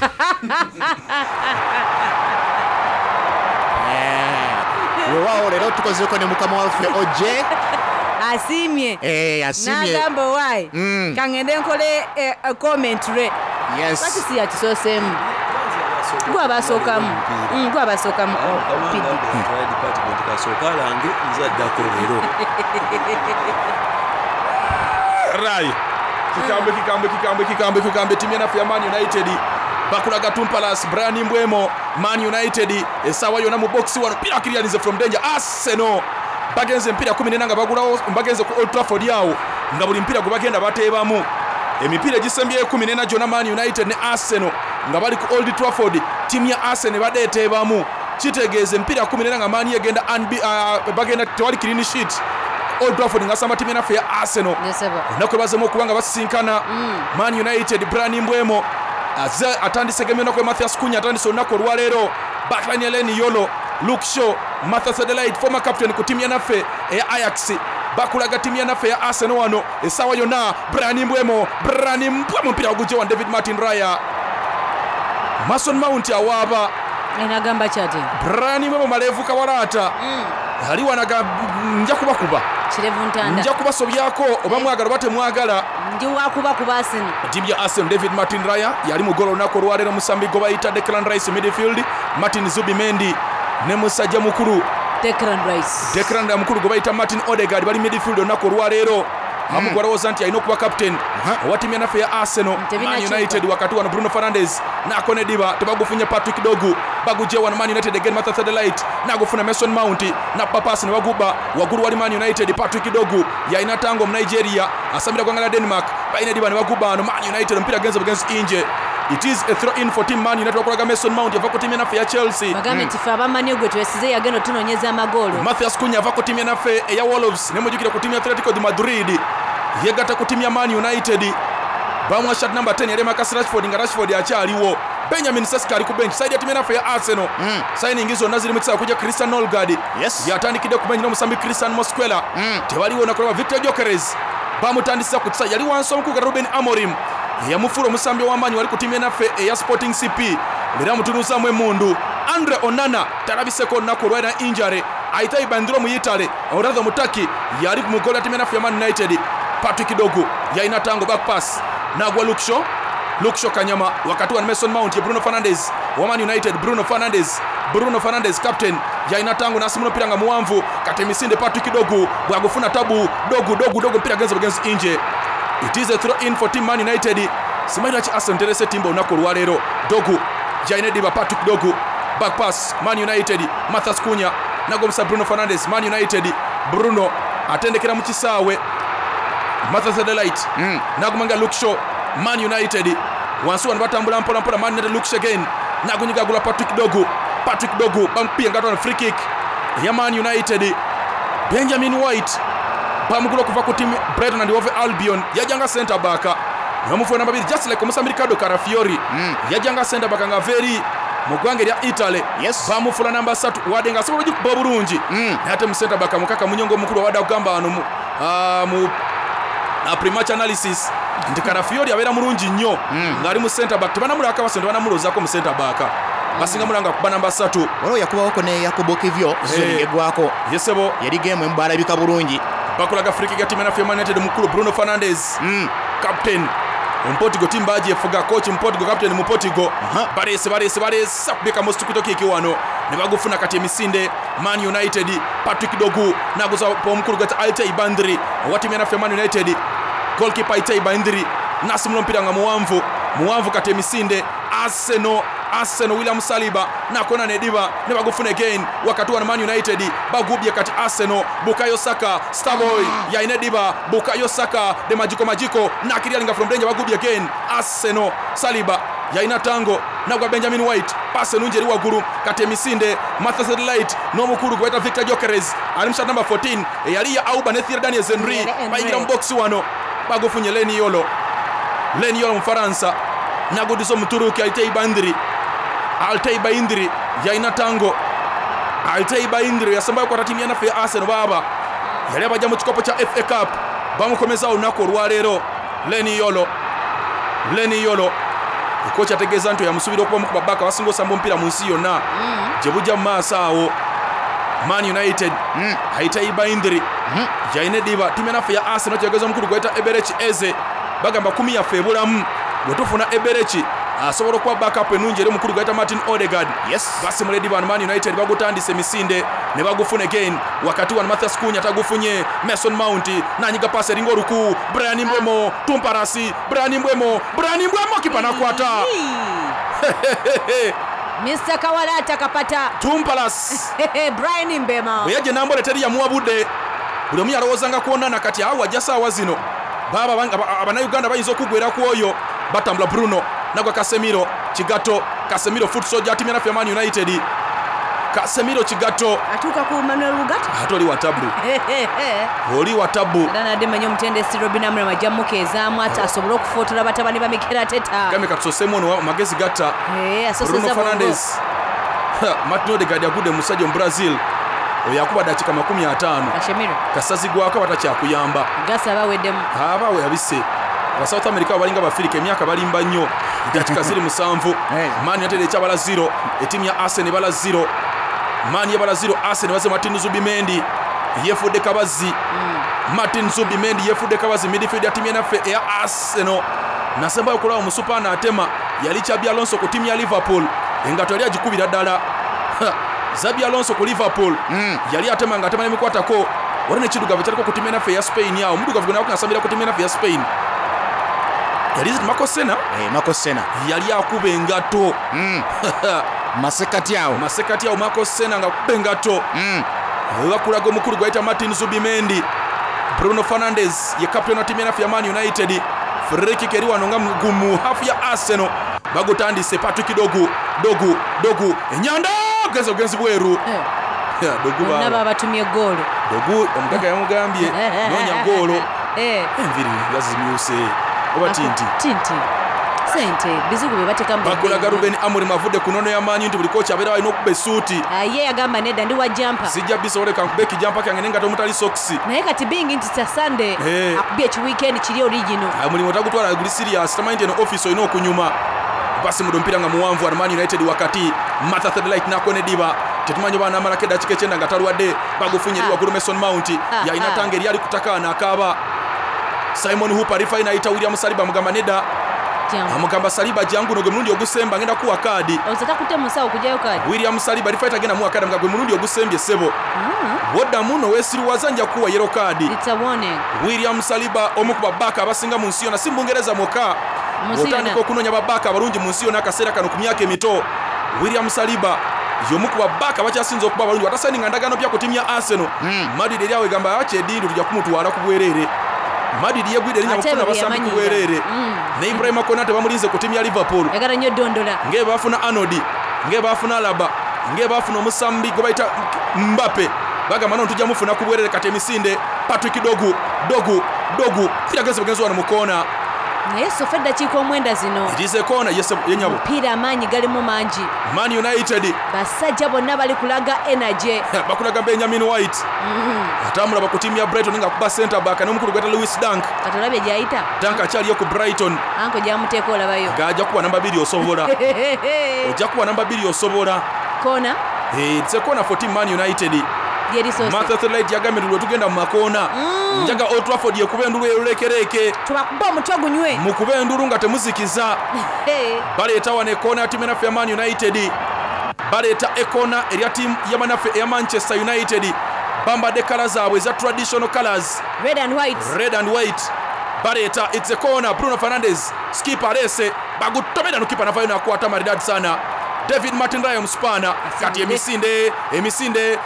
Weewaawo leero tukozeko ne mukama waffe Ojje asimye n'agamba waayi kangende nkole commentary kati si yakisoseemu gwe abasookamu kasookalange nzaddako leero rai kikambe timu yanaffe ya Man United bakulaga Tumpalas Brian Mbwemo Man United essaawa yonna mu box wano mpira akirianize from danger. Arsenal bagenze mpira 14 nga bagulawo bagenze ku Old Trafford yawo nga buli mpira gwe bagenda bateebamu emipiira egisembyeyo 14 gyonna Man United ne Arsenal nga bali ku Old Trafford. Timu ya Arsenal badde eteebamu kitegeeze mpira 14 nga Man yegenda bagenda tewali clean sheet. Old Trafford nga samba timu yanaffe ya Arsenal nakwe bazemu okubanga basisinkana Man United. Brian Mbwemo atandise game yonna kwe Mathias Cunha atandise olunaku olwaleero backline Eleni Yolo Luke Shaw Matthias Adelaide former captain ku timu yanaffe eya Ajax bakulaga timu yanaffe ya Arsenal wano essaawa yonna. Brian Mbwemo mpira ogujje wa David Martin Raya Mason Mount awaaba enagamba kyate Brian Mbwemo malevu kawalaata ali wanaga nja kubakuba kirevu ntanda nja kubasobyako oba mwagala bate mwagala ndi wakuba kuba Arsenal. Timu ya Arsenal David Martin Raya yali mu golo olunaku olwaleero musambi gwe bayita Declan Rice midfield Martin Zubimendi ne musajja mukulu Declan mukulu gwe bayita Martin Odegaard bali midfield olunaku olwaleero amugwalowooza nti alina okuba captain owa timu yanaffe ya Arsenal Man United wakati wano Bruno Fernandes n'akone diba tebagufunye Patrick Dogu bagujje wano Man United again Matthias Adelaide n'agufuna Mason Mount na papasi ne baguba waggulu wali Man United Patrick Dogu yalina tango mu Nigeria asambira gwanga Denmark balina diba ne baguba wano Man United mpira genze against inje. It is a throw in for team Man United wakulaga Mason Mount yava ku timu yanaffe ya Chelsea bagambe nti fe abamani ogwe twesize yagenda tunonyeza amagolo. Matthias Cunha ava ku timu yanaffe eya Wolves ne mujukira ku timu ya Atletico de Madrid yegatta ku timu ya Man United bamwa shot number 10 yali Marcus Rashford nga Rashford akyaliwo. Benjamin Sesko ali ku bench side ya timu yanaffe ya Arsenal signing zonna ziri mu kisawa kujja Christian Nolgard yatandikidde ku bench n'omusambi Christian Mosquera tebaliwo nakulaba Victor Gyökeres bamutandisa ku kisawa yali wansi omukuga Ruben Amorim yamufuula omusambi w'amaanyi wali ku timu yanaffe eya Sporting CP era mutunuuzaamu emmundu. Andre Onana talabiseko olunaku olwalina injury ayita ibandiro mu Italy Oradho Mutaki yali mu goal ya timu yanaffe ya Man United. Patrick Dogu yalina tango back pass nagwa Luke Shaw kanyama wakati wa Mason Mount ya Bruno Fernandes wa Man United. Bruno Fernandes captain yalina tango nasimuna mpira nga muwanvu kati emisinde Patrick Dogu bwagufuna tabu Dogu mpira against inje. It is a throw in for team Man United. Simaira ki Arsenal terese timbo olunaku olwaleero. Dogu yalina diba Patrick Dogu back pass Man United Matthias Cunha nagomsa Bruno Fernandes Man United. Bruno atendekera mu kisaawe Matthias Adelaide nagumanga Luke Shaw Man United wansi wano batambula mpola Man United. Luke Shaw again nagunyigagula Patrick Dogu bampia ngatwana free kick ya Man United. Benjamin White bamugula okuva ku timu Brighton and Hove Albion yajanga center back nomufuna namba 2 just like omusambi Ricardo Carafiori yajanga center back nga veri mu ggwanga erya Italy bamufula namba 3 wadde nga asobola okuba bulungi ate mu center back mukaka munyongo omukulu wadde akugamba wano mu pre-match analysis nti Carafiori abeera mulungi nnyo ng'ali mu center back tebanamulaka baso tebanamulozaako mu center back basinga mulanga kuba namba 3 waliwo yakubawoko ne Yakubu Kivyo zoni egwako yesebo yali game embalabika bulungi bakulaga free kick ya timu ya Man United mukulu Bruno Fernandes captain Mpotigo timbaji efuga coach Mpotigo captain Mpotigo barese kubeka mostukito kiki wano ne bagufuna kati emisinde Man United Patrick Dogu naguza pomukulu gata Altay Bandri wati mena fe Man United goalkeeper Altay Bandri nasimulo mpira nga muwanvu kati emisinde Arsenal William Saliba nakona nediba ne bagufuna again wakati wa Man United bagubye kati Arsenal Bukayo Saka Starboy ya inediba Bukayo Saka de majiko nakirialinga from danger bagubye again Arsenal Saliba ya inatango nagwa Benjamin White passe nunjeri waguru kati emisinde Matthias Light no mukuru gweta Victor Gyökeres alimsha number 14 yali ya Auba ne Thierry Daniel Henry bayigira mu box wano bagufunye Leni Yolo Mfaransa nagudizo Muturuki Altay Bandri ya inatango Altay Bandri yasambayo kwa timu ya nafe ya Arsenal baba yali abaja mu kikopo cha FA Cup bamukomeza olunaku olwaleero Leni Yolo kocha ategeeza nti yamusubira okuba mu kubabaka basinga osamba omupiira mu nsi yonna gye bujja mu maaso awo Man United Altay Bandri yaine diba timu ya nafe ya Arsenal kyegeza omukulu gweta Eberechi Eze bagamba 10 yaffe ebulamu bwetufuna Eberechi asobola okuba backup enungi eri omukulu gweta Martin Odegaard basimula ediba Man United bagutandise emisinde ne bagufuna again wakati wa Matthias Cunha tagufunye Mason Mount nanyiga pasi eringa oluku Brian Mbwemo Tumparasi Brian Mbwemo kipa nakwata Mr. Kawalata kapata Tumparas Brian Mbema oyaje nambole teri ya muwabude buli omu yalowozanga kuonana kati awo ajja saawa zino baba abanauganda bayinza okugwera ku oyo batambula Bruno nagwa Casemiro foot soldier timu ya Man United Casemiro Chigato atuka ku Manuel Ugarte atoli wa tabu dana de manyo mtendesi Robin Amra majamukeza mwata asobola okufotola batabani ba Mikel Teta kame katusosemo no magezi gata Bruno Fernandes Martin Odegaard yagude musajja mu Brazil oyakuba dakika 50 kasazi gwako batacha kuyamba gasa baweddemu abawe yabise ba South America balinga bafirika emyaka balimba nnyo dakika ziri musanvu Man United ekyabala 0 etimu ya Arsenal bala 0 Man yabala 0 Arsenal baze Martin Zubimendi yefude kabazi Martin Zubimendi yefude kabazi midfield ya timu ya Arsenal nasamba okulawo mu super na atema yali Xabi Alonso ku timu ya Liverpool engato yali agikubira ddala Xabi Alonso ku Liverpool yali atema nga atema nemikwatako warane kidugavu kyaliko ku timu ya Spain yawo mudugavu gona kunasambira ku timu ya Spain yali Makosena yali akuba engato masekati yawo Makosena nga akuba engato bakulaga omukulu gwaita Martin Zubimendi Bruno Fernandes ye captain wa timu ya Man United free kick eri wano nga gumu half ya Arsenal bagutandise Patrick Dogu enyanda genzi bweru Dogu baba batumye goal Dogu omugaga yamugambye nonya goal enviri yazimyuse oba tinti sente bizugu bebateka mbe bakulaga Ruben Amorim avude kunono ya manyi nti buli coach abera alina okuba esuuti ye yagamba nedda ndi wa jumper sijja bisobola kankubeki jumper kange nenga tomutali socks naye kati bingi nti sa Sunday akubye echi weekend kiri original Amorim otagutwala guli serious tamanyi no office oyina okunyuma basi mudo mpira nga muwanvu wa Man United wakati Matthias Light nakone diba tetumanyi bana malake dakika 9 nga talwadde bagufunyiri wa Mason Mount ya inatange yali kutakana akaba Simon Hooper refine aita William Saliba mugamba neda amugamba Saliba jangu no gwemundi ogusemba ngenda kuwa kadi ozata kutemusawo kujayo kadi William Saliba refine agenda muwa kadi mugamba gwemundi ogusembye sebo boda muno wesiru wazanja kuwa yellow card it's a warning William Saliba omukuba baka abasinga mu nsi yona simbungereza moka otandika okunonya babaka abalungi mu nsi yona akaseera kano ku myaka emito William Saliba yomukuba baka bakyasinza okuba abalungi watasaninga ndagano pya ku timu ya Arsenal Madrid eri awe gamba ache dindu tujja kumutwala ku bwerere Madrid yegwide linya kufuna basambi ku bwerere ne Ibrahima Konate bamulinze ku timu ya Liverpool yagala nnyo dondola nge bafuna Arnold nge bafuna Alaba nge bafuna omusambi gobaita Mbappe bagamba nno tujja mufuna ku bwerere kati emisinde Patrick Dogu kirageze bagenzi wano mu kona naye sofa eddakiika omwenda zino irize kona yenyabo mupiira amaanyi galimu mangi. Man United basajja bonna bali kulaga energy bakulaga Benjamin White atamulaba ku timu ya Brighton nga kuba center back n'omukulu gweta Lewis Dunk katolabe gyayita Dunk akyaliyo ku Brighton anko gyamuteeka olabayo gajja kuba namba 2 osobola ojja kuba namba 2 osobola kona it's a corner for team Man United Manchester United yagambye lwe tugenda mu makona njaga Old Trafford yekuba endulu eyolekereke tubakuba omutwe gunywe mu kuba endulu nga temuzikiza baleeta wano ekona ya timu enaffe ya Man United baleeta ekona erya timu ya Manchester United bambadde kala zaabwe eza traditional colors red and white baleeta it's a corner Bruno Fernandes skipper alese bagutobera no kipa navayo nakwata maridadi sana David Martin Raya Muspana kati emisinde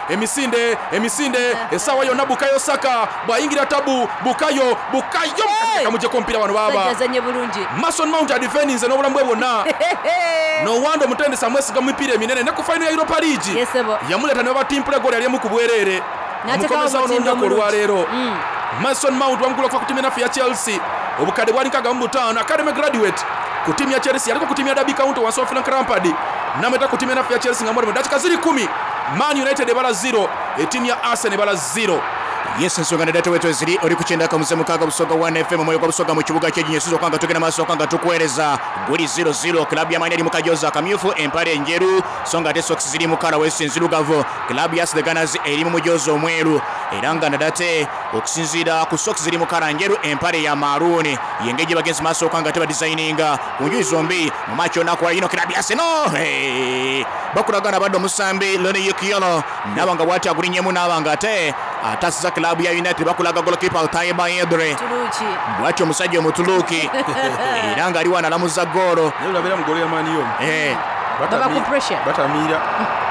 esawa yonna Bukayo Saka bwayingira tabu Bukayo kamuje kompira wano baba Mason Mount adifeninze n'obulamu bwe bwonna nowanda omutendesa mwesiga mu mipiira eminene ne ku final ya Europa League yamuleta ne ba team play goal yalimu ku bwerere omukomesa ono olunaku olwaleero Mason Mount wamukula okuva ku timu enaffe ya Chelsea obukadde bwali 55 academy graduate ku timu ya Chelsea aliko ku timu ya Derby County wansi wa Frank Lampard nameta ku timu ya Chelsea nga mwalimu dakika ziri 10 Man United ebala 0 timu ya Arsenal ebala 0 Yes, nsonga na data wetu ziri oli kuchenda kamuze mukaga busoga 1 FM moyo kwa busoga mu kibuga ky'Enyinyiso kwanga tugenda maso kwanga tukueleza goli 0-0 club ya Manyali mukajoza kamyufu Empire Njeru songa te Sox ziri mukala West Nzirugavu club ya The Gunners eri mu mujozo omweru eranga na date okusinzira ku Sox ziri mukala Njeru Empire ya Maroon yengeje bagenzi maso kwanga teba designinga kunju zombi mu macho na kwa ino club ya Seno bakulagana bado musambi Loni Yukiyolo nabanga wati agulinyemu nabanga te atasiza club ya United bakulaga goalkeeper Taiba Edre Tuluchi bwacho musajja omutuluki iranga aliwa nalamuza golo leo labera mu golo ya Man U baba ku pressure batamira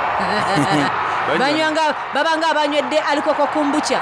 banywanga babanga abanywedde aliko ko kumbucha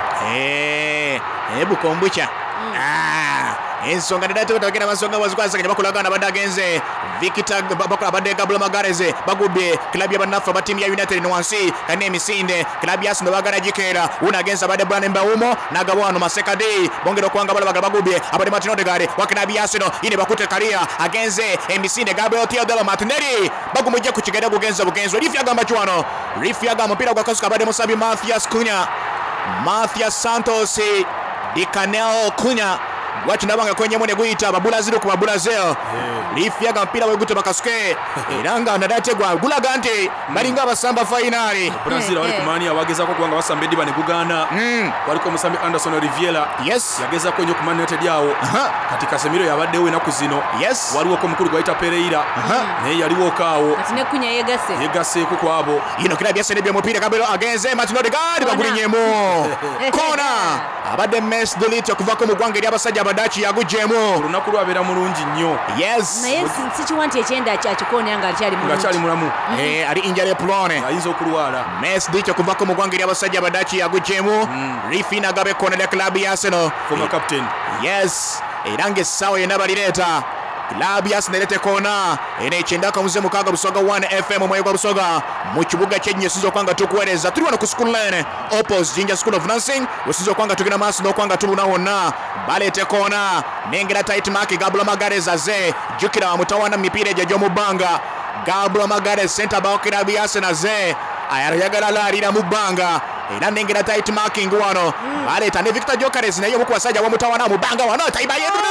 ebu kombucha ensonga ndate batagenda basonga bazikwaza bakulagana badagenze Victor bakula badega Bloma Gareze bagubye club ya banafa batimu ya United wansi kane emisinde club ya Arsenal bagara jikera unagenza bade Brand Mbaumo nagabwano maseka day bongero kwanga bala bagubye abade Martin Odegaard wa club ya Arsenal ine bakute karia agenze emisinde Gabriel Theodore Martinelli bagumuje ku kigenda kugenza bugenzo rifyaga mpira gwa kasuka bade Musabi Mathias Santos Di Canel Cunha watu nabanga kwenye mwene guita babula ziro ku babula zero lifyaga mpira we guto bakasuke iranga nadategwa gulagante balinga basamba finali Brazil wali kumania wageza ko kuanga basambe diba ne gugana waliko musambi Anderson Oliveira yageza ko nyo kumani United yawo katika semiro yabadde we nakuzino waliwo ko mukuru gwaita Pereira ne yaliwo kawo atine kunya yegase ku kwabo ino club ya Serbia mupira kabelo agenze Martin Odegaard bagulinyemo kona abadde Mes Delite kuvako mu gwanga lyabasajja abadachi yagujemo lunaku lwabera mulungi nnyo naye sikiwanti ekyenda kyakikonya nga akyali mulamu ali injale plone ayinza okulwala Mes Delite kuvako mu gwanga lyabasajja abadachi yagujemo Rifina gabe kona le club ya Arsenal former captain erange sawa yenabalireta club ya Arsenal lete kona ene chendaka muze mukaga busoga 1 FM moyo kwa busoga mu kibuga ky'Enyinyiso kwanga tukueleza tuli wano ku school line opposite Jinja School of Nursing usizo kwanga tukina maso no kwanga tubuna wonna balete kona nengera tight mark Gablo Magareza ze jukira wa mutawana mipira je mubanga Gablo Magareza center back club ya Arsenal ze ayarayagala larira mubanga era nengera tight marking wano baleta ne Victor Jokeres nayo buku wasajja wa mutawana mubanga wano Taiba Edre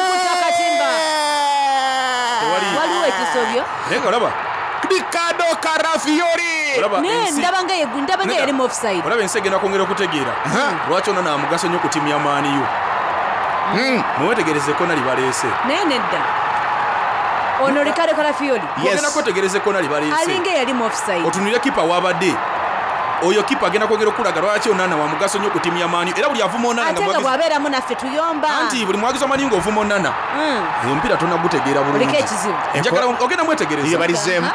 waliwo ekisobyo lenga olaba Ricardo Carafiori ndabanga yali mu offside olaba ensege nakongera okutegeera lwaki ono namugaso nnyo ku timu ya Man U muwetegereze ko nali baleese naye nedda ono Ricardo Carafiori ogenda kwetegereze ko nali baleese alinga yali mu offside otunulira kipa wabadde oyo kipa agenda kwogera okulaga lwaki onana wa mugaso nnyo ku timu ya Man U era buli avuma onana ate nga bwabeeramu naffe tuyomba anti buli mwagizi wa Man U ng'ovuma onana omupiira tonagutegeera bulungi oliko ekizibu njagala ogenda mwetegereza yebalizeemu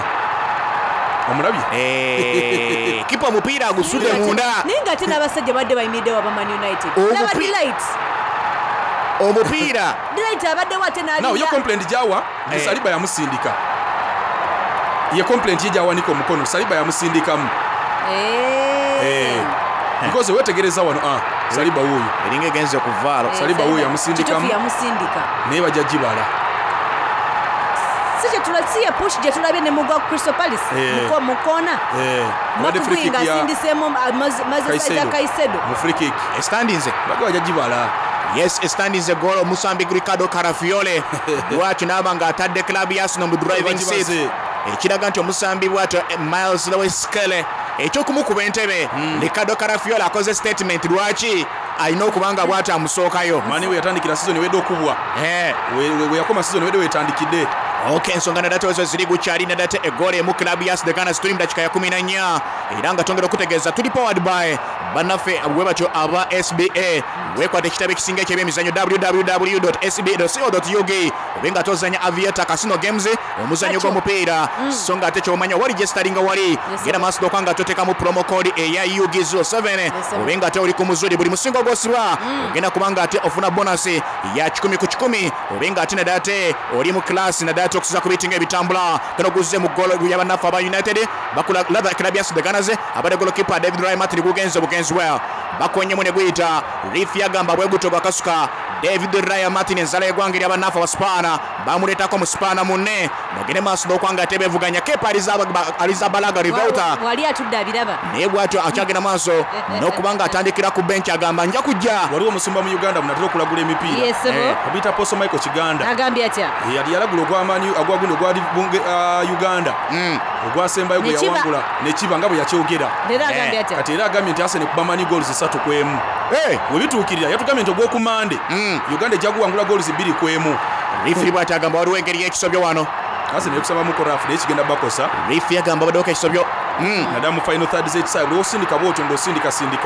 omulabye kipa omupiira agusudde munda naye nga ate n'abasajja badde bayimiriddewo aba Man United laba delight omupiira delight abaddewo ate nayo yo complaint jawa Saliba yamusindika ye complaint yejawanika omukono Saliba yamusindikamu because wetegereza wano Saliba wuyo eringa egenze kuvaalo Saliba wuyo amusindika naye bajja gibala sije tulasiya push je tulabye ne mugwa Crystal Palace mukona makuinga sindisemo mazeza Kaisedo mu free kick standings bagwa bajja gibala yes standings goal Mozambique Ricardo Carafiore bwatyo nabanga atadde club ya Arsenal mu driving seat ekiraga nti omusambi bwatyo Miles Lewis Kelly ekyokumukuba entebe Ricardo Carafiore akoze statement lwaki alina okubanga bwatyo amusookayo mani we yatandikira season wedde okubwa we yakoma season wedde wetandikidde Okay, ensonga nadate wezo ziri gukyali nadate egole mu club ya The Ghana Stream dakika ya 14 era nga tongera okutegeeza tuli powered by bannaffe bwe batyo aba SBA wekwate ekitabo ekisinga eky'ebyemizannyo www.sba.co.ug obenga tozanya Aviator Casino Games omuzannyo gw'omupiira so nga ate kyomanya wali registering wali genda maaso okwanga toteka mu promo code eya UG07 obenga ate oli ku muzudi buli musingo gw'osiba ogenda kubanga ate ofuna bonus ya 10 ku 10 obenga ate nadate oli mu class nadate okusiza ku bitinga ebitambula kano guzze mu golo y'abannaffe aba United bakula ladha club ya The Gunners abadde goalkeeper David Ryan Martin gugenze bugenzi well bakonyemu ne guyita Riff yagamba bwe guto bakasuka David Ryan Martin enzala egwangira abannaffe wa Spana bamuleetako mu Spana munne nogende maaso n'okwanga tebevuganya Kepa Arrizabalaga Rivelta wali atudde abiraba naye bwatyo akyagenda maaso n'okubanga atandikira ku bench agamba nja kujja waliwo omusumba mu Uganda munatera okulagula emipiira obiyita Poso Michael Kiganda agambye atya yali yalagula ogw'amaanyi agwaguno gwali Uganda ogwasembayo gwe yawangula nekiba nga bwe yakyogera kati era agambye nti Arsenal kubamanyi goals 3-1 webituukirira yatugambye nti ogw'okumande Uganda ejja kuwangula goals 2-1 Riff bwati agamba waliwo engeri y'ekisobyo wano Arsenal ekusaba mu korafu naye kigenda bakosa Riff yagamba baddewo ekisobyo nadamu final third side osindika bwotyo ng'osindika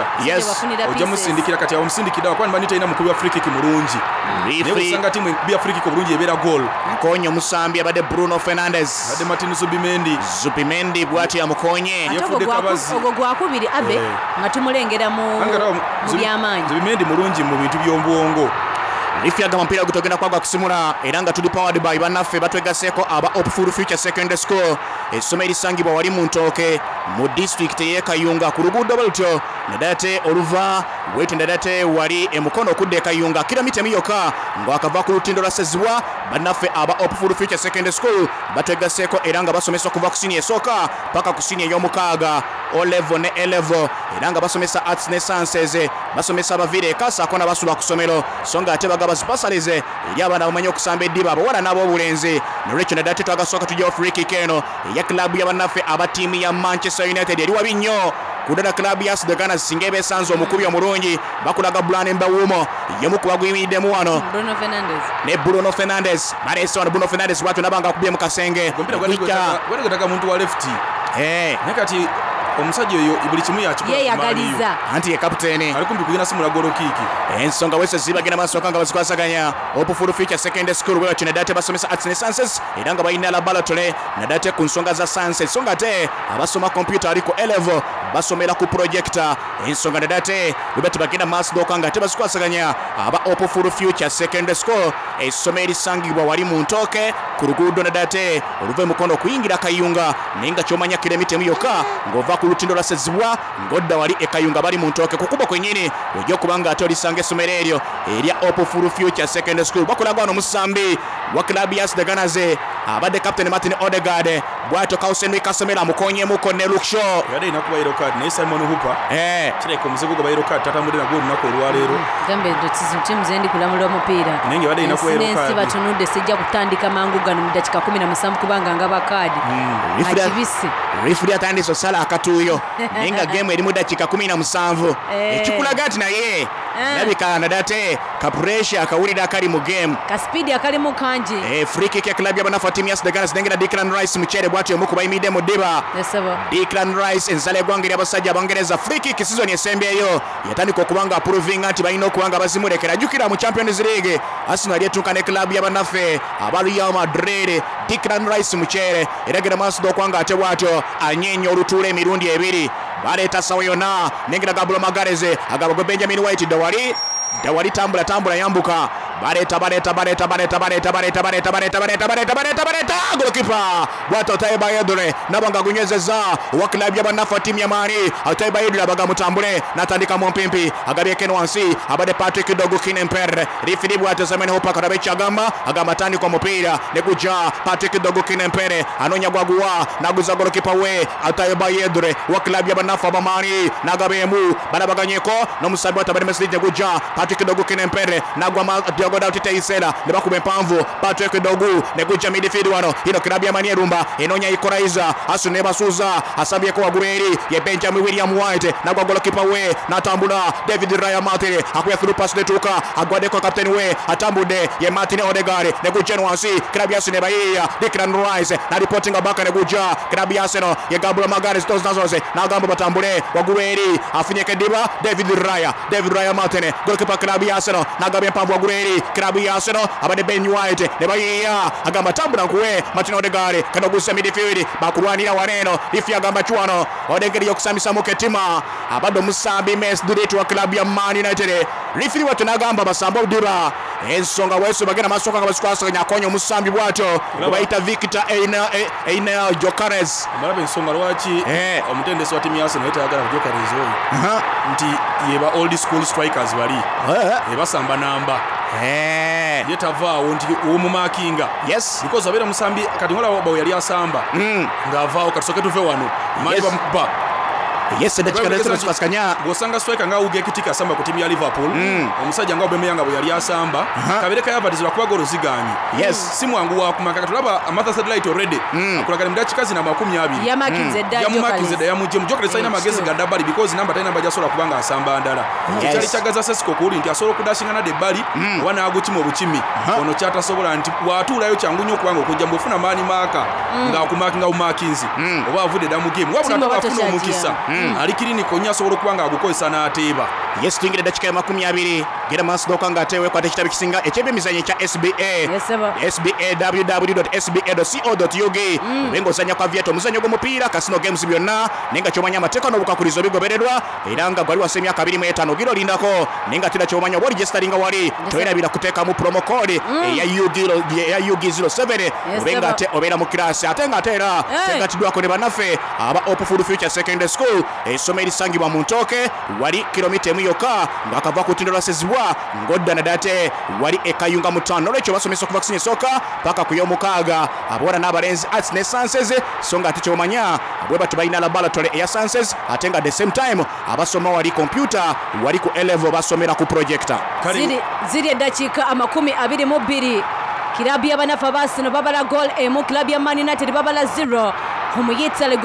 ojja musindikira kati awomusindikira wakwani bani talina mukubi wa free kick mulungi naye osanga timu enkubi ya free kick obulungi ebeera goal akonye omusambi abadde Bruno Fernandes abadde Martin Zubimendi bwatyo yamukonye ogwo gwakubiri abe nga tumulengera mu byamaanyi Zubimendi mulungi mu bintu by'obwongo Riff yagamba mpira gutogenda kwagwa kusimula era nga tuli powered by bannaffe batwegaseeko aba Hopeful Future Secondary School essomo erisangibwa wali mu Ntooke mu district y'e Kayunga ku luguudo balutyo nadate oluva wetu nadate wali emukono okudda e Kayunga kilomita emiyokka ng'akava ku lutindo lwa Sezibwa bannaffe aba Hopeful Future Secondary School batwegaseeko era nga basomesa okuva ku siniya esooka paka ku siniya ey'omukaaga O-level ne A-level era nga basomesa arts ne sciences basomesa abaviire ekasaako n'abasula ku ssomero so nga ate bagaba zipasalize eri abaana bamanyi okusamba eddiba abawala n'ab'obulenzi nolwekyo naddala tetwagasooka tujjawo free kick eno eya kilaabu y'abannaffe aba ttiimu ya Manchester United eri wabi nnyo kudala kilaabu ya The Gunners singa ebeesanze omukubi omulungi bakulaga Brian Mbawumo yemu kuba guyimiriddemu wano ne Bruno Fernandes baleese wano Bruno Fernandes bwatyo nabanga akubye mu kasenge gwetagataga muntu wa lefti naye kati omusajja oyo buli kimu yeyagaliza anti ye kapiteeni ali kumpi kugenda simula golo kiiki ensonga wese zibagenda maaso nga bazikwasaganya Hopeful Future Secondary School bwe batyo nadate basomesa arts ne sciences era nga balina laboratory nadate ku nsonga za sciences so nga ate abasoma computer ali ku A-level basomera ku projector ensonga nadate bwe batyo bagenda maaso nga ate bazikwasaganya aba Hopeful Future Secondary School essomo erisangibwa wali mu Ntooke ku luguudo nadate oluva emukono okuyingira Kayunga naye nga kyomanya kilomita emu yokka ng'ova ku lutindo lwa Sezibwa ng'odda wali e Kayunga bali mu Ntooke ku kubo kwennyini ojja okuba nga ate olisanga essomero eryo erya Hopeful Future Secondary School bakulaga wano musambi wa kilaabu ya The Gunners abadde Captain Martin Odegaard bw'atyo Kausenwi Kasemera amukonyemuko ne Luke Shaw yadde ina kuba yellow card naye Simon Hooper kireka omuzigo gwa yellow card tatambudde nagwo olunaku olwaleero gambe timu zendi kulamula omupiira naye nga yadde ina kuba yellow card batunudde sijja kutandika mangu gano mu dakika 17 kubanga nga bakaadi akibisi Referee atandise osala akatuuyo naye nga game eri mu dakika 17 ekikulaga ati naye labika nadate kapuresha akawulira akali mu game kaspeed akali mu kanji free kick ya club y'abanafu timu ya The Gunners nengera Declan Rice mukyere bwatyo omu kubayimiridde mu ddiba Declan Rice enzala egwanga eri abasajja abangereza free kick season esembyeyo yatandika okubanga approvinga nti balina okubanga bazimulekera ajjukira mu Champions League Arsenal yetuuka ne club y'abannaffe aba Real Madrid Declan Rice mukyere era genda maaso okwanga ate bwatyo anyeenya olutuula emirundi ebiri baleeta sawa yonna nengera Gabriel Magalhaes agaba gwe Benjamin White dawali tambula yambuka bareta golokipa bwata Otaiba Yedure nabanga gunyezeza wakilabu y'abanafa timu ya Mani. Otaiba Yedure abaga mutambule natandika mumpimpi agabye kenwansi abade Patrick Dogu Kinemper rifiri bwata zamene hopa karabecha agamba tani kwa mupira nekuja Patrick Dogu Kinemper anonya gwagua naguza golokipa we Otaiba Yedure wakilabu y'abanafa bamani nagabemu banabaganyeko no musabi watabade mesli nekuja Patrick Dogu Kinemper nagwa Diogo Dautite Isela nebakube mpamvu Patrick Dogu nekuja midfield wano ino kilabu ya Mani Erumba inonya ikoraiza asune basuza asabye ko wagureri ye Benjamin William White nagwa golokipa we natambula David Raya Martin akuya through pass netuka agwade ko captain we atambude ye Martin Odegaard nekuja nwansi kilabu ya Arsenal ya Declan Rice na reporting abaka nekuja kilabu ya Arsenal ye Gabriel Magalhaes tos nazose na gambo batambule wagureri afinyeke diba David Raya Martin golokipa kilabu ya Arsenal na gabe mpamvu wagureri kilabu ya Arsenal abade Ben White nebaya agamba tambula kuwe Martin Odegaard kano gusa midfield bakurwanira wareno ifi agamba chwano Odegaard yokusamisa muketima abado musambi mes direct wa club ya Man United rifiri watu nagamba basamba udira ensonga wesu bagena masoka ngabaskwasa nyakonyo musambi bwato baita Victor Eina Jokares marabe ensonga lwachi omutendesi wa timu ya Arsenal yatagala Jokares oyo nti yeba old school strikers bali yebasamba namba yetavaawo nti omumakinga yes because abera musambi kati ngola bawo yali asamba ngavaawo katusoke tuve wano mali bamukuba yes ndachikana leto sikasanya gosanga striker nga uge kitika asamba ku timu ya Liverpool omusajja nga Aubameyang bwe yali asamba kabireka yabatizwa kwa golo ziganyi yes simu wangu wa kumaka tulaba amatha satellite already akulagala mdachikazi na 20 yamakinze da yamuje mujokere saina magezi gadabali because number 10 number jasola kubanga asamba ndala cyali chagaza sesiko kuli nti asola kudashinga na debali wana aguchimo obuchimi ono chata sobola nti watulayo changunyo kubanga okujja mbofuna mani maka nga akumakinga umakinzi oba avude damu game wabula bafuna omukisa alikiri konya sobolo kubanga agukozesa n'ateeba yes twingire dakika ya 20 gera maso dokanga atewe kwa tekitabu kisinga echebe mizanye cha SBA www.sba.co.ug bengo zanya kwa vyeto muzanyo go mupira Casino Games byonna nenga chomanya mateka no bukakulizo bigobererwa iranga gwali wasemya 2.5 giro lindako nenga tira chomanya wali registeringa wali toera bila kuteka mu promo code ya UG07 benga te obera mu class atenga tera tenga tidwa ko ne banafe aba Open Full Future Secondary School someri sangi wa muntoke wali kilomita yoka ngakava kutindora sezibwa ngodda na date wali ekayunga mutano lecho basomesa ku vaccine soka paka kuyomukaga abora n'abarenzi arts ne sciences songa aticho manya abwe batubaina laboratory ya sciences atenga the same time abasoma wali computer wali ku level basomera ku projector ziri dakika 22 kilabu y'abanafa basino babala goal emu kilabu ya Man United babala 0 omuyitale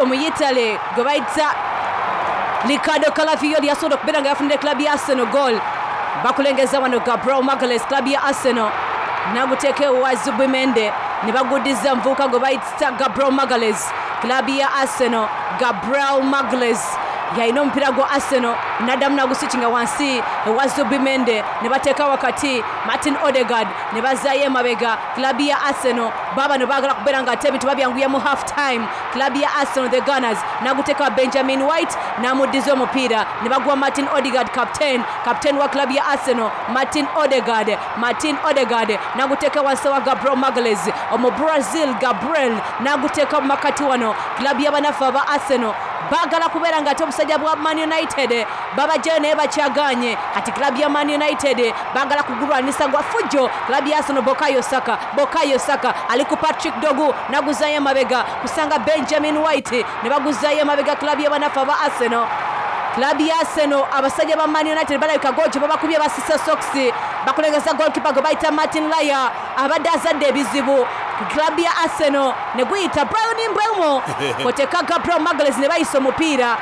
gobaita Ricardo Calafiori yasodo kubera nga yafunde club ya Arsenal goal bakulengeza wano Gabriel Magalhaes club ya Arsenal naguteke wa Zubimende ne bagudiza mvuka go baita Gabriel Magalhaes club ya Arsenal Gabriel Magalhaes yaino mpira go Arsenal nadamu nagusichinga wansi wa Zubimende ne bateka wakati Martin Odegaard ne bazaye mabega club ya Arsenal baba ne bagala kubera nga tebi tubabyanguye mu half time club ya Arsenal the Gunners naguteka Benjamin White na mudizo mupira ne bagwa Martin Odegaard captain wa club ya Arsenal Martin Odegaard naguteka wasawa Gabriel Magalhaes omo Brazil Gabriel naguteka makati wano club ya banafa ba Arsenal bagala kubera nga tobusajja bwa Man United baba jene bachaganye kati club ya Man United bagala kugulwanisa gwa fujo club ya Arsenal Bukayo Saka aliku Patrick Dogu naguzaye mabega kusanga Benjamin White ne baguzaye mabega club ya banafa ba Arsenal club ya Arsenal abasajja ba Man United balabika gojo babakubye basisa socks bakulengeza goalkeeper go baita Martin Laya abadazadde ebizibu club ya Arsenal ne guyita Brian Mbeumo koteka Gabriel Magalhaes ne bayiso mupira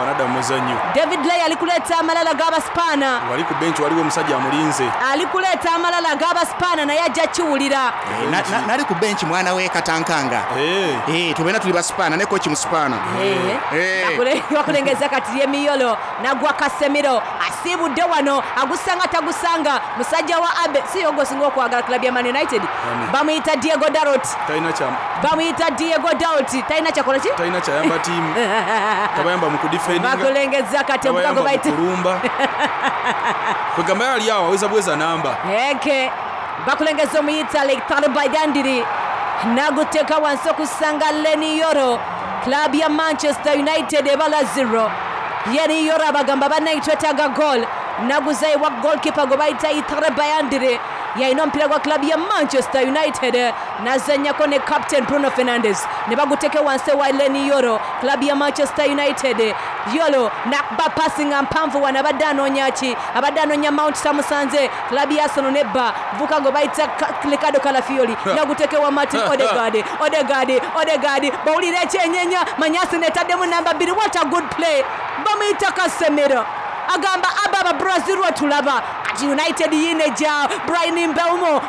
David Laya alikuleta amalala gaba spana wali ku bench waliwo musajja amulinze alikuleta amalala gaba spana na yaja chiwulira nali ku bench mwana we Katankanga tubena tuli baspana ne coach muspana wakulengeza kati ye miyolo nagwa Casemiro asibudde wano agusanga tagusanga musajja wa Abe siyo gosingo kwagala club ya Man United bamuyita Diego Dalot talina kya bamuyita Diego Dalot talina kyakola ki talina kyayamba tiimu tabayamba mu kudifendinga bakulengeza katembuka go bayita kulumba kwegamba yali awo aweza bweza namba eke bakulengeza omuyita Leitare Bayandiri naguteeka wansi okusanga Leni Yoro club ya Manchester United ebala 0 Leni Yoro abagamba bannayi twetaaga goal naguzayo wa goalkeeper go bayita Leitare Bayandiri yaina omupiira gwa club ya Manchester United nazanyako ne captain Bruno Fernandes ne baguteke wansi wa Leni Yoro club ya Manchester United Yolo nakba passing ampanvu wana abadde anoonya Mount Samusanze club ya Arsenal nebba vuka go bayita Ricardo Calafiori naguteke wa Martin Odegaard bawulira ekyenyenya Manyasi netaddemu namba 2 what a good play bamuyita Casemiro agamba ababa Brazil watulaba kati United yine jao Brian Mbeumo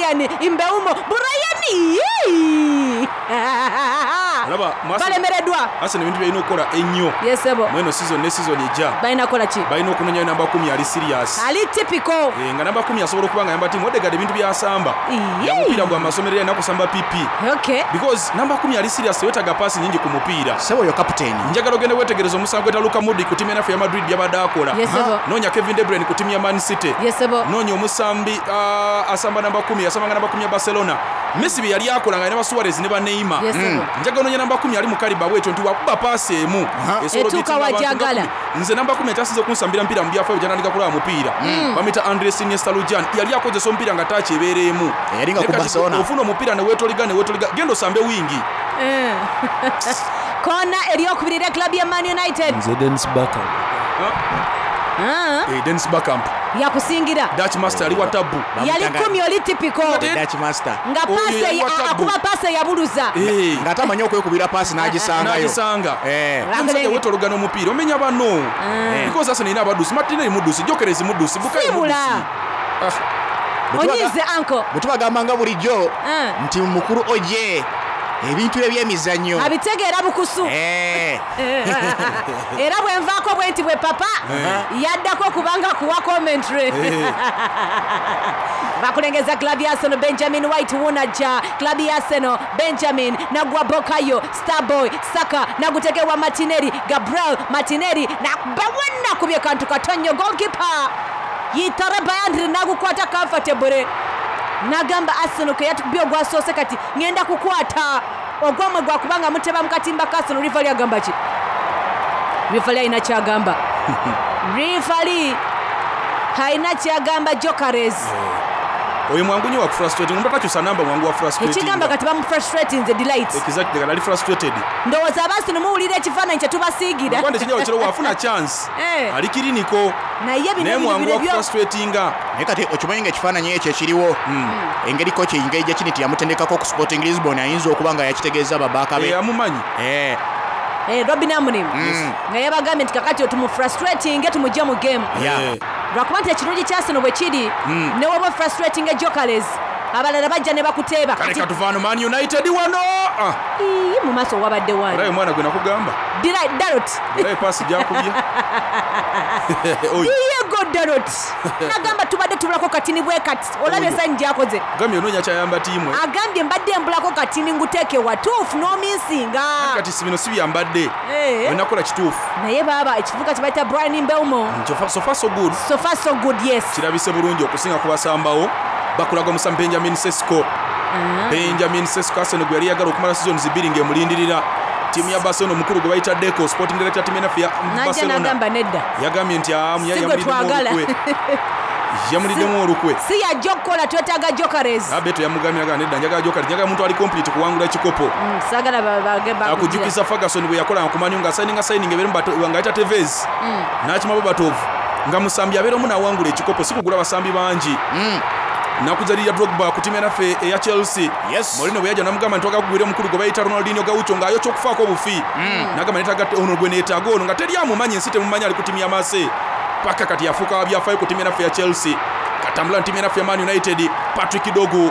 balemereddwa Arsenal ebintu byalina okukola ennyo yesebo mweno season ne season ejja balina kola ki balina okunoonya namba 10 ali serious ali typical nga namba 10 asobola okuba nga yamba tiimu Odegaard ebintu byasamba yamupiira gwa masomero yana kusamba pipi okay because namba 10 ali serious wetaga pasi nyingi ku mupiira sebo yo captain njagala ogende wetegereza omusango eta Luka Modric ku tiimu ya Madrid yabadde akola noonya Kevin De Bruyne ku tiimu ya Man City noonya omusambi asamba namba 10 asamba namba 10 ya Barcelona Messi yali akola nga ne Suarez ne ba Neymar njagala noonya namba 10 ali mu kaliba bwetyo nti wakuba pasi emu etuuka wajagala nze namba 10 etasize kunsambira mpira mu byafayo janandika kulaba mupiira bamita Andres Iniesta Lujan yali akozesa omupiira nga tachi ebeeremu yali nga ku Barcelona ofuna omupiira ne wetoliga gendo sambe wingi kona eriyokubirira club ya Man United Dennis Bergkamp Dennis Bergkamp yakusingira Dutch master ali wa tabu yali 10 oli typical Dutch master nga pase akuba pase yabuluza nga tamanyi okwekubira pasi n'agisanga nze wetolugana omupiira omenya bano because Arsenal ina abadusi Martinelli mudusi Gyökeres mudusi Bukayo mudusi onyize anko bwetubagambanga bulijjo nti mukulu oje ebintu ebyemizannyo abitegeera bukusu era bwenvaako bwenti bwe papa yaddako kubanga kuwa commentary bakulengeza club ya Arsenal Benjamin White Wunaja club ya Arsenal Benjamin nagwa Bukayo Starboy Saka nagutekewa Martinelli Gabriel Martinelli nakubawonna kubye kantu katonyo goalkeeper Leitare Bayandiri nagukwata comfortable nagamba Arsenal ke yatubyo gwasoose kati ngenda kukwata ogwamwe gwa kubanga muteba mukatimba ka Arsenal rifali agamba ki rifali ina kyagamba rifali haina kyagamba Gyökeres oyo mwangunyi wa frustrating ndo takyusa namba mwangu wa frustrating ekigamba kati bamu frustrating the delight exactly gali frustrated ndowooza Arsenal muwulira ekifaananyi kye tubasiigira kwande kinyawo kiro wafuna chance ali kiriniko naye bino frustratinga naye kati okimanyi nga ekifaananyi ekyo ekiriwo engeri kocha engeri gye kini tiyamutendekako ku Sporting Lisbon ayinza okuba nga yakitegeeza babaaka be amumanyi Robin Amorim nga yabagambye nti kakati otumufrustrating tumujja mu game lwakuba nti ekirungi kya Arsenal bwe kiri ne woba frustrating Gyökeres abalala bajja ne bakuteeba kale katuvaano Man United wano mu maaso wabadde wani olaye mwana gwe nakugamba Dalot olaye paasi gyakubye Diego Dalot nagamba tubadde tubulako katini bwe kati olabye sanyi gyakoze gambye onoonya kyayamba tiimu agambye mbadde mbulako katini nguteeke watuufu n'ominsinga kati si bino si byambadde wenakola kituufu naye baaba ekivuka kye bayita Brian Mbeumo so far so good yes kirabise bulungi okusinga kubasambawo bakulaga omusambi Benjamin Sesko Arsenal gwe yali yagala okumala season zibiri ng'emulindirira tiimu ya Barcelona omukulu gwe bayita Deco sporting director tiimu ya Barcelona yagambye nti yamuliddemu olukwe si yajja okukola twetaaga Gyökeres abeto yamugambiraga nedda njagala Gyökeres njagala muntu ali complete kuwangula ekikopo akujjukiza Ferguson bwe yakola nkumanyi nga signing ebeera nga ayita Tevez n'akima Berbatov nga musambi abeera omu n'awangula ekikopo si kugula basambi bangi nakuzalira Drogba ku tiimu yaffe eya Chelsea Mourinho bwe yajja namugamba nti twagakugwira omukulu gwe bayita Ronaldinho Gaucho ng'ayokya okufaako obufi nagamba netaaga ono gwe neetaaga ono nga teri amumanyi ensi temumanyi ali ku tiimu ya Marseille paka kati yafuuka wabyafaayo ku tiimu yaffe ya Chelsea katambula ntiimu yaffe ya Man United Patrick Dogu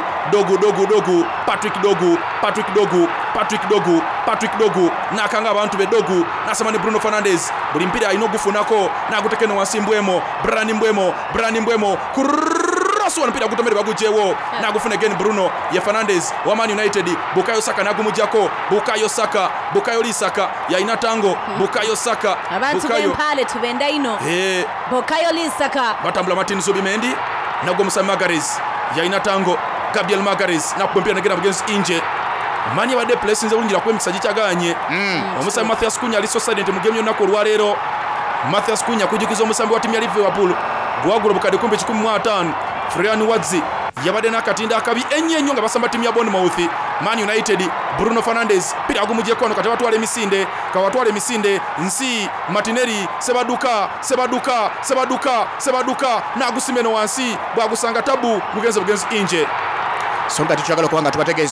n'akanga abantu be Dogu n'asema ne Bruno Fernandes buli mpira alina ogufunako n'agutekeno wansi Mbwemo Brani Mbwemo pasu wano mpira gutomere bagujewo nagufuna again Bruno ya Fernandes wa Man United Bukayo Saka nagumujako Bukayo Lisaka ya Inatango Bukayo Saka abantu bempale tubenda ino Bukayo Lisaka batambula Martin Zubimendi nagwo Musa Magalhaes ya Inatango Gabriel Magalhaes nakumpira negera against Inje mani bade places ulungira kwemisa gicyaganye omusa Matthias Cunha ali so silent mu game yonako lwalero Matthias Cunha kujikiza omusambi wa timu ya Liverpool gwagura bukade kumbe 15 Florian Wadzi yabade nakatinda akabi enyenyo nga basamba timu ya Bournemouth Man United Bruno Fernandes pira agumuje kono kati watwale misinde nsi Martinelli sebaduka na gusimeno wansi bwagusanga tabu mugenze Inje songa tichagala kubanga tubategeze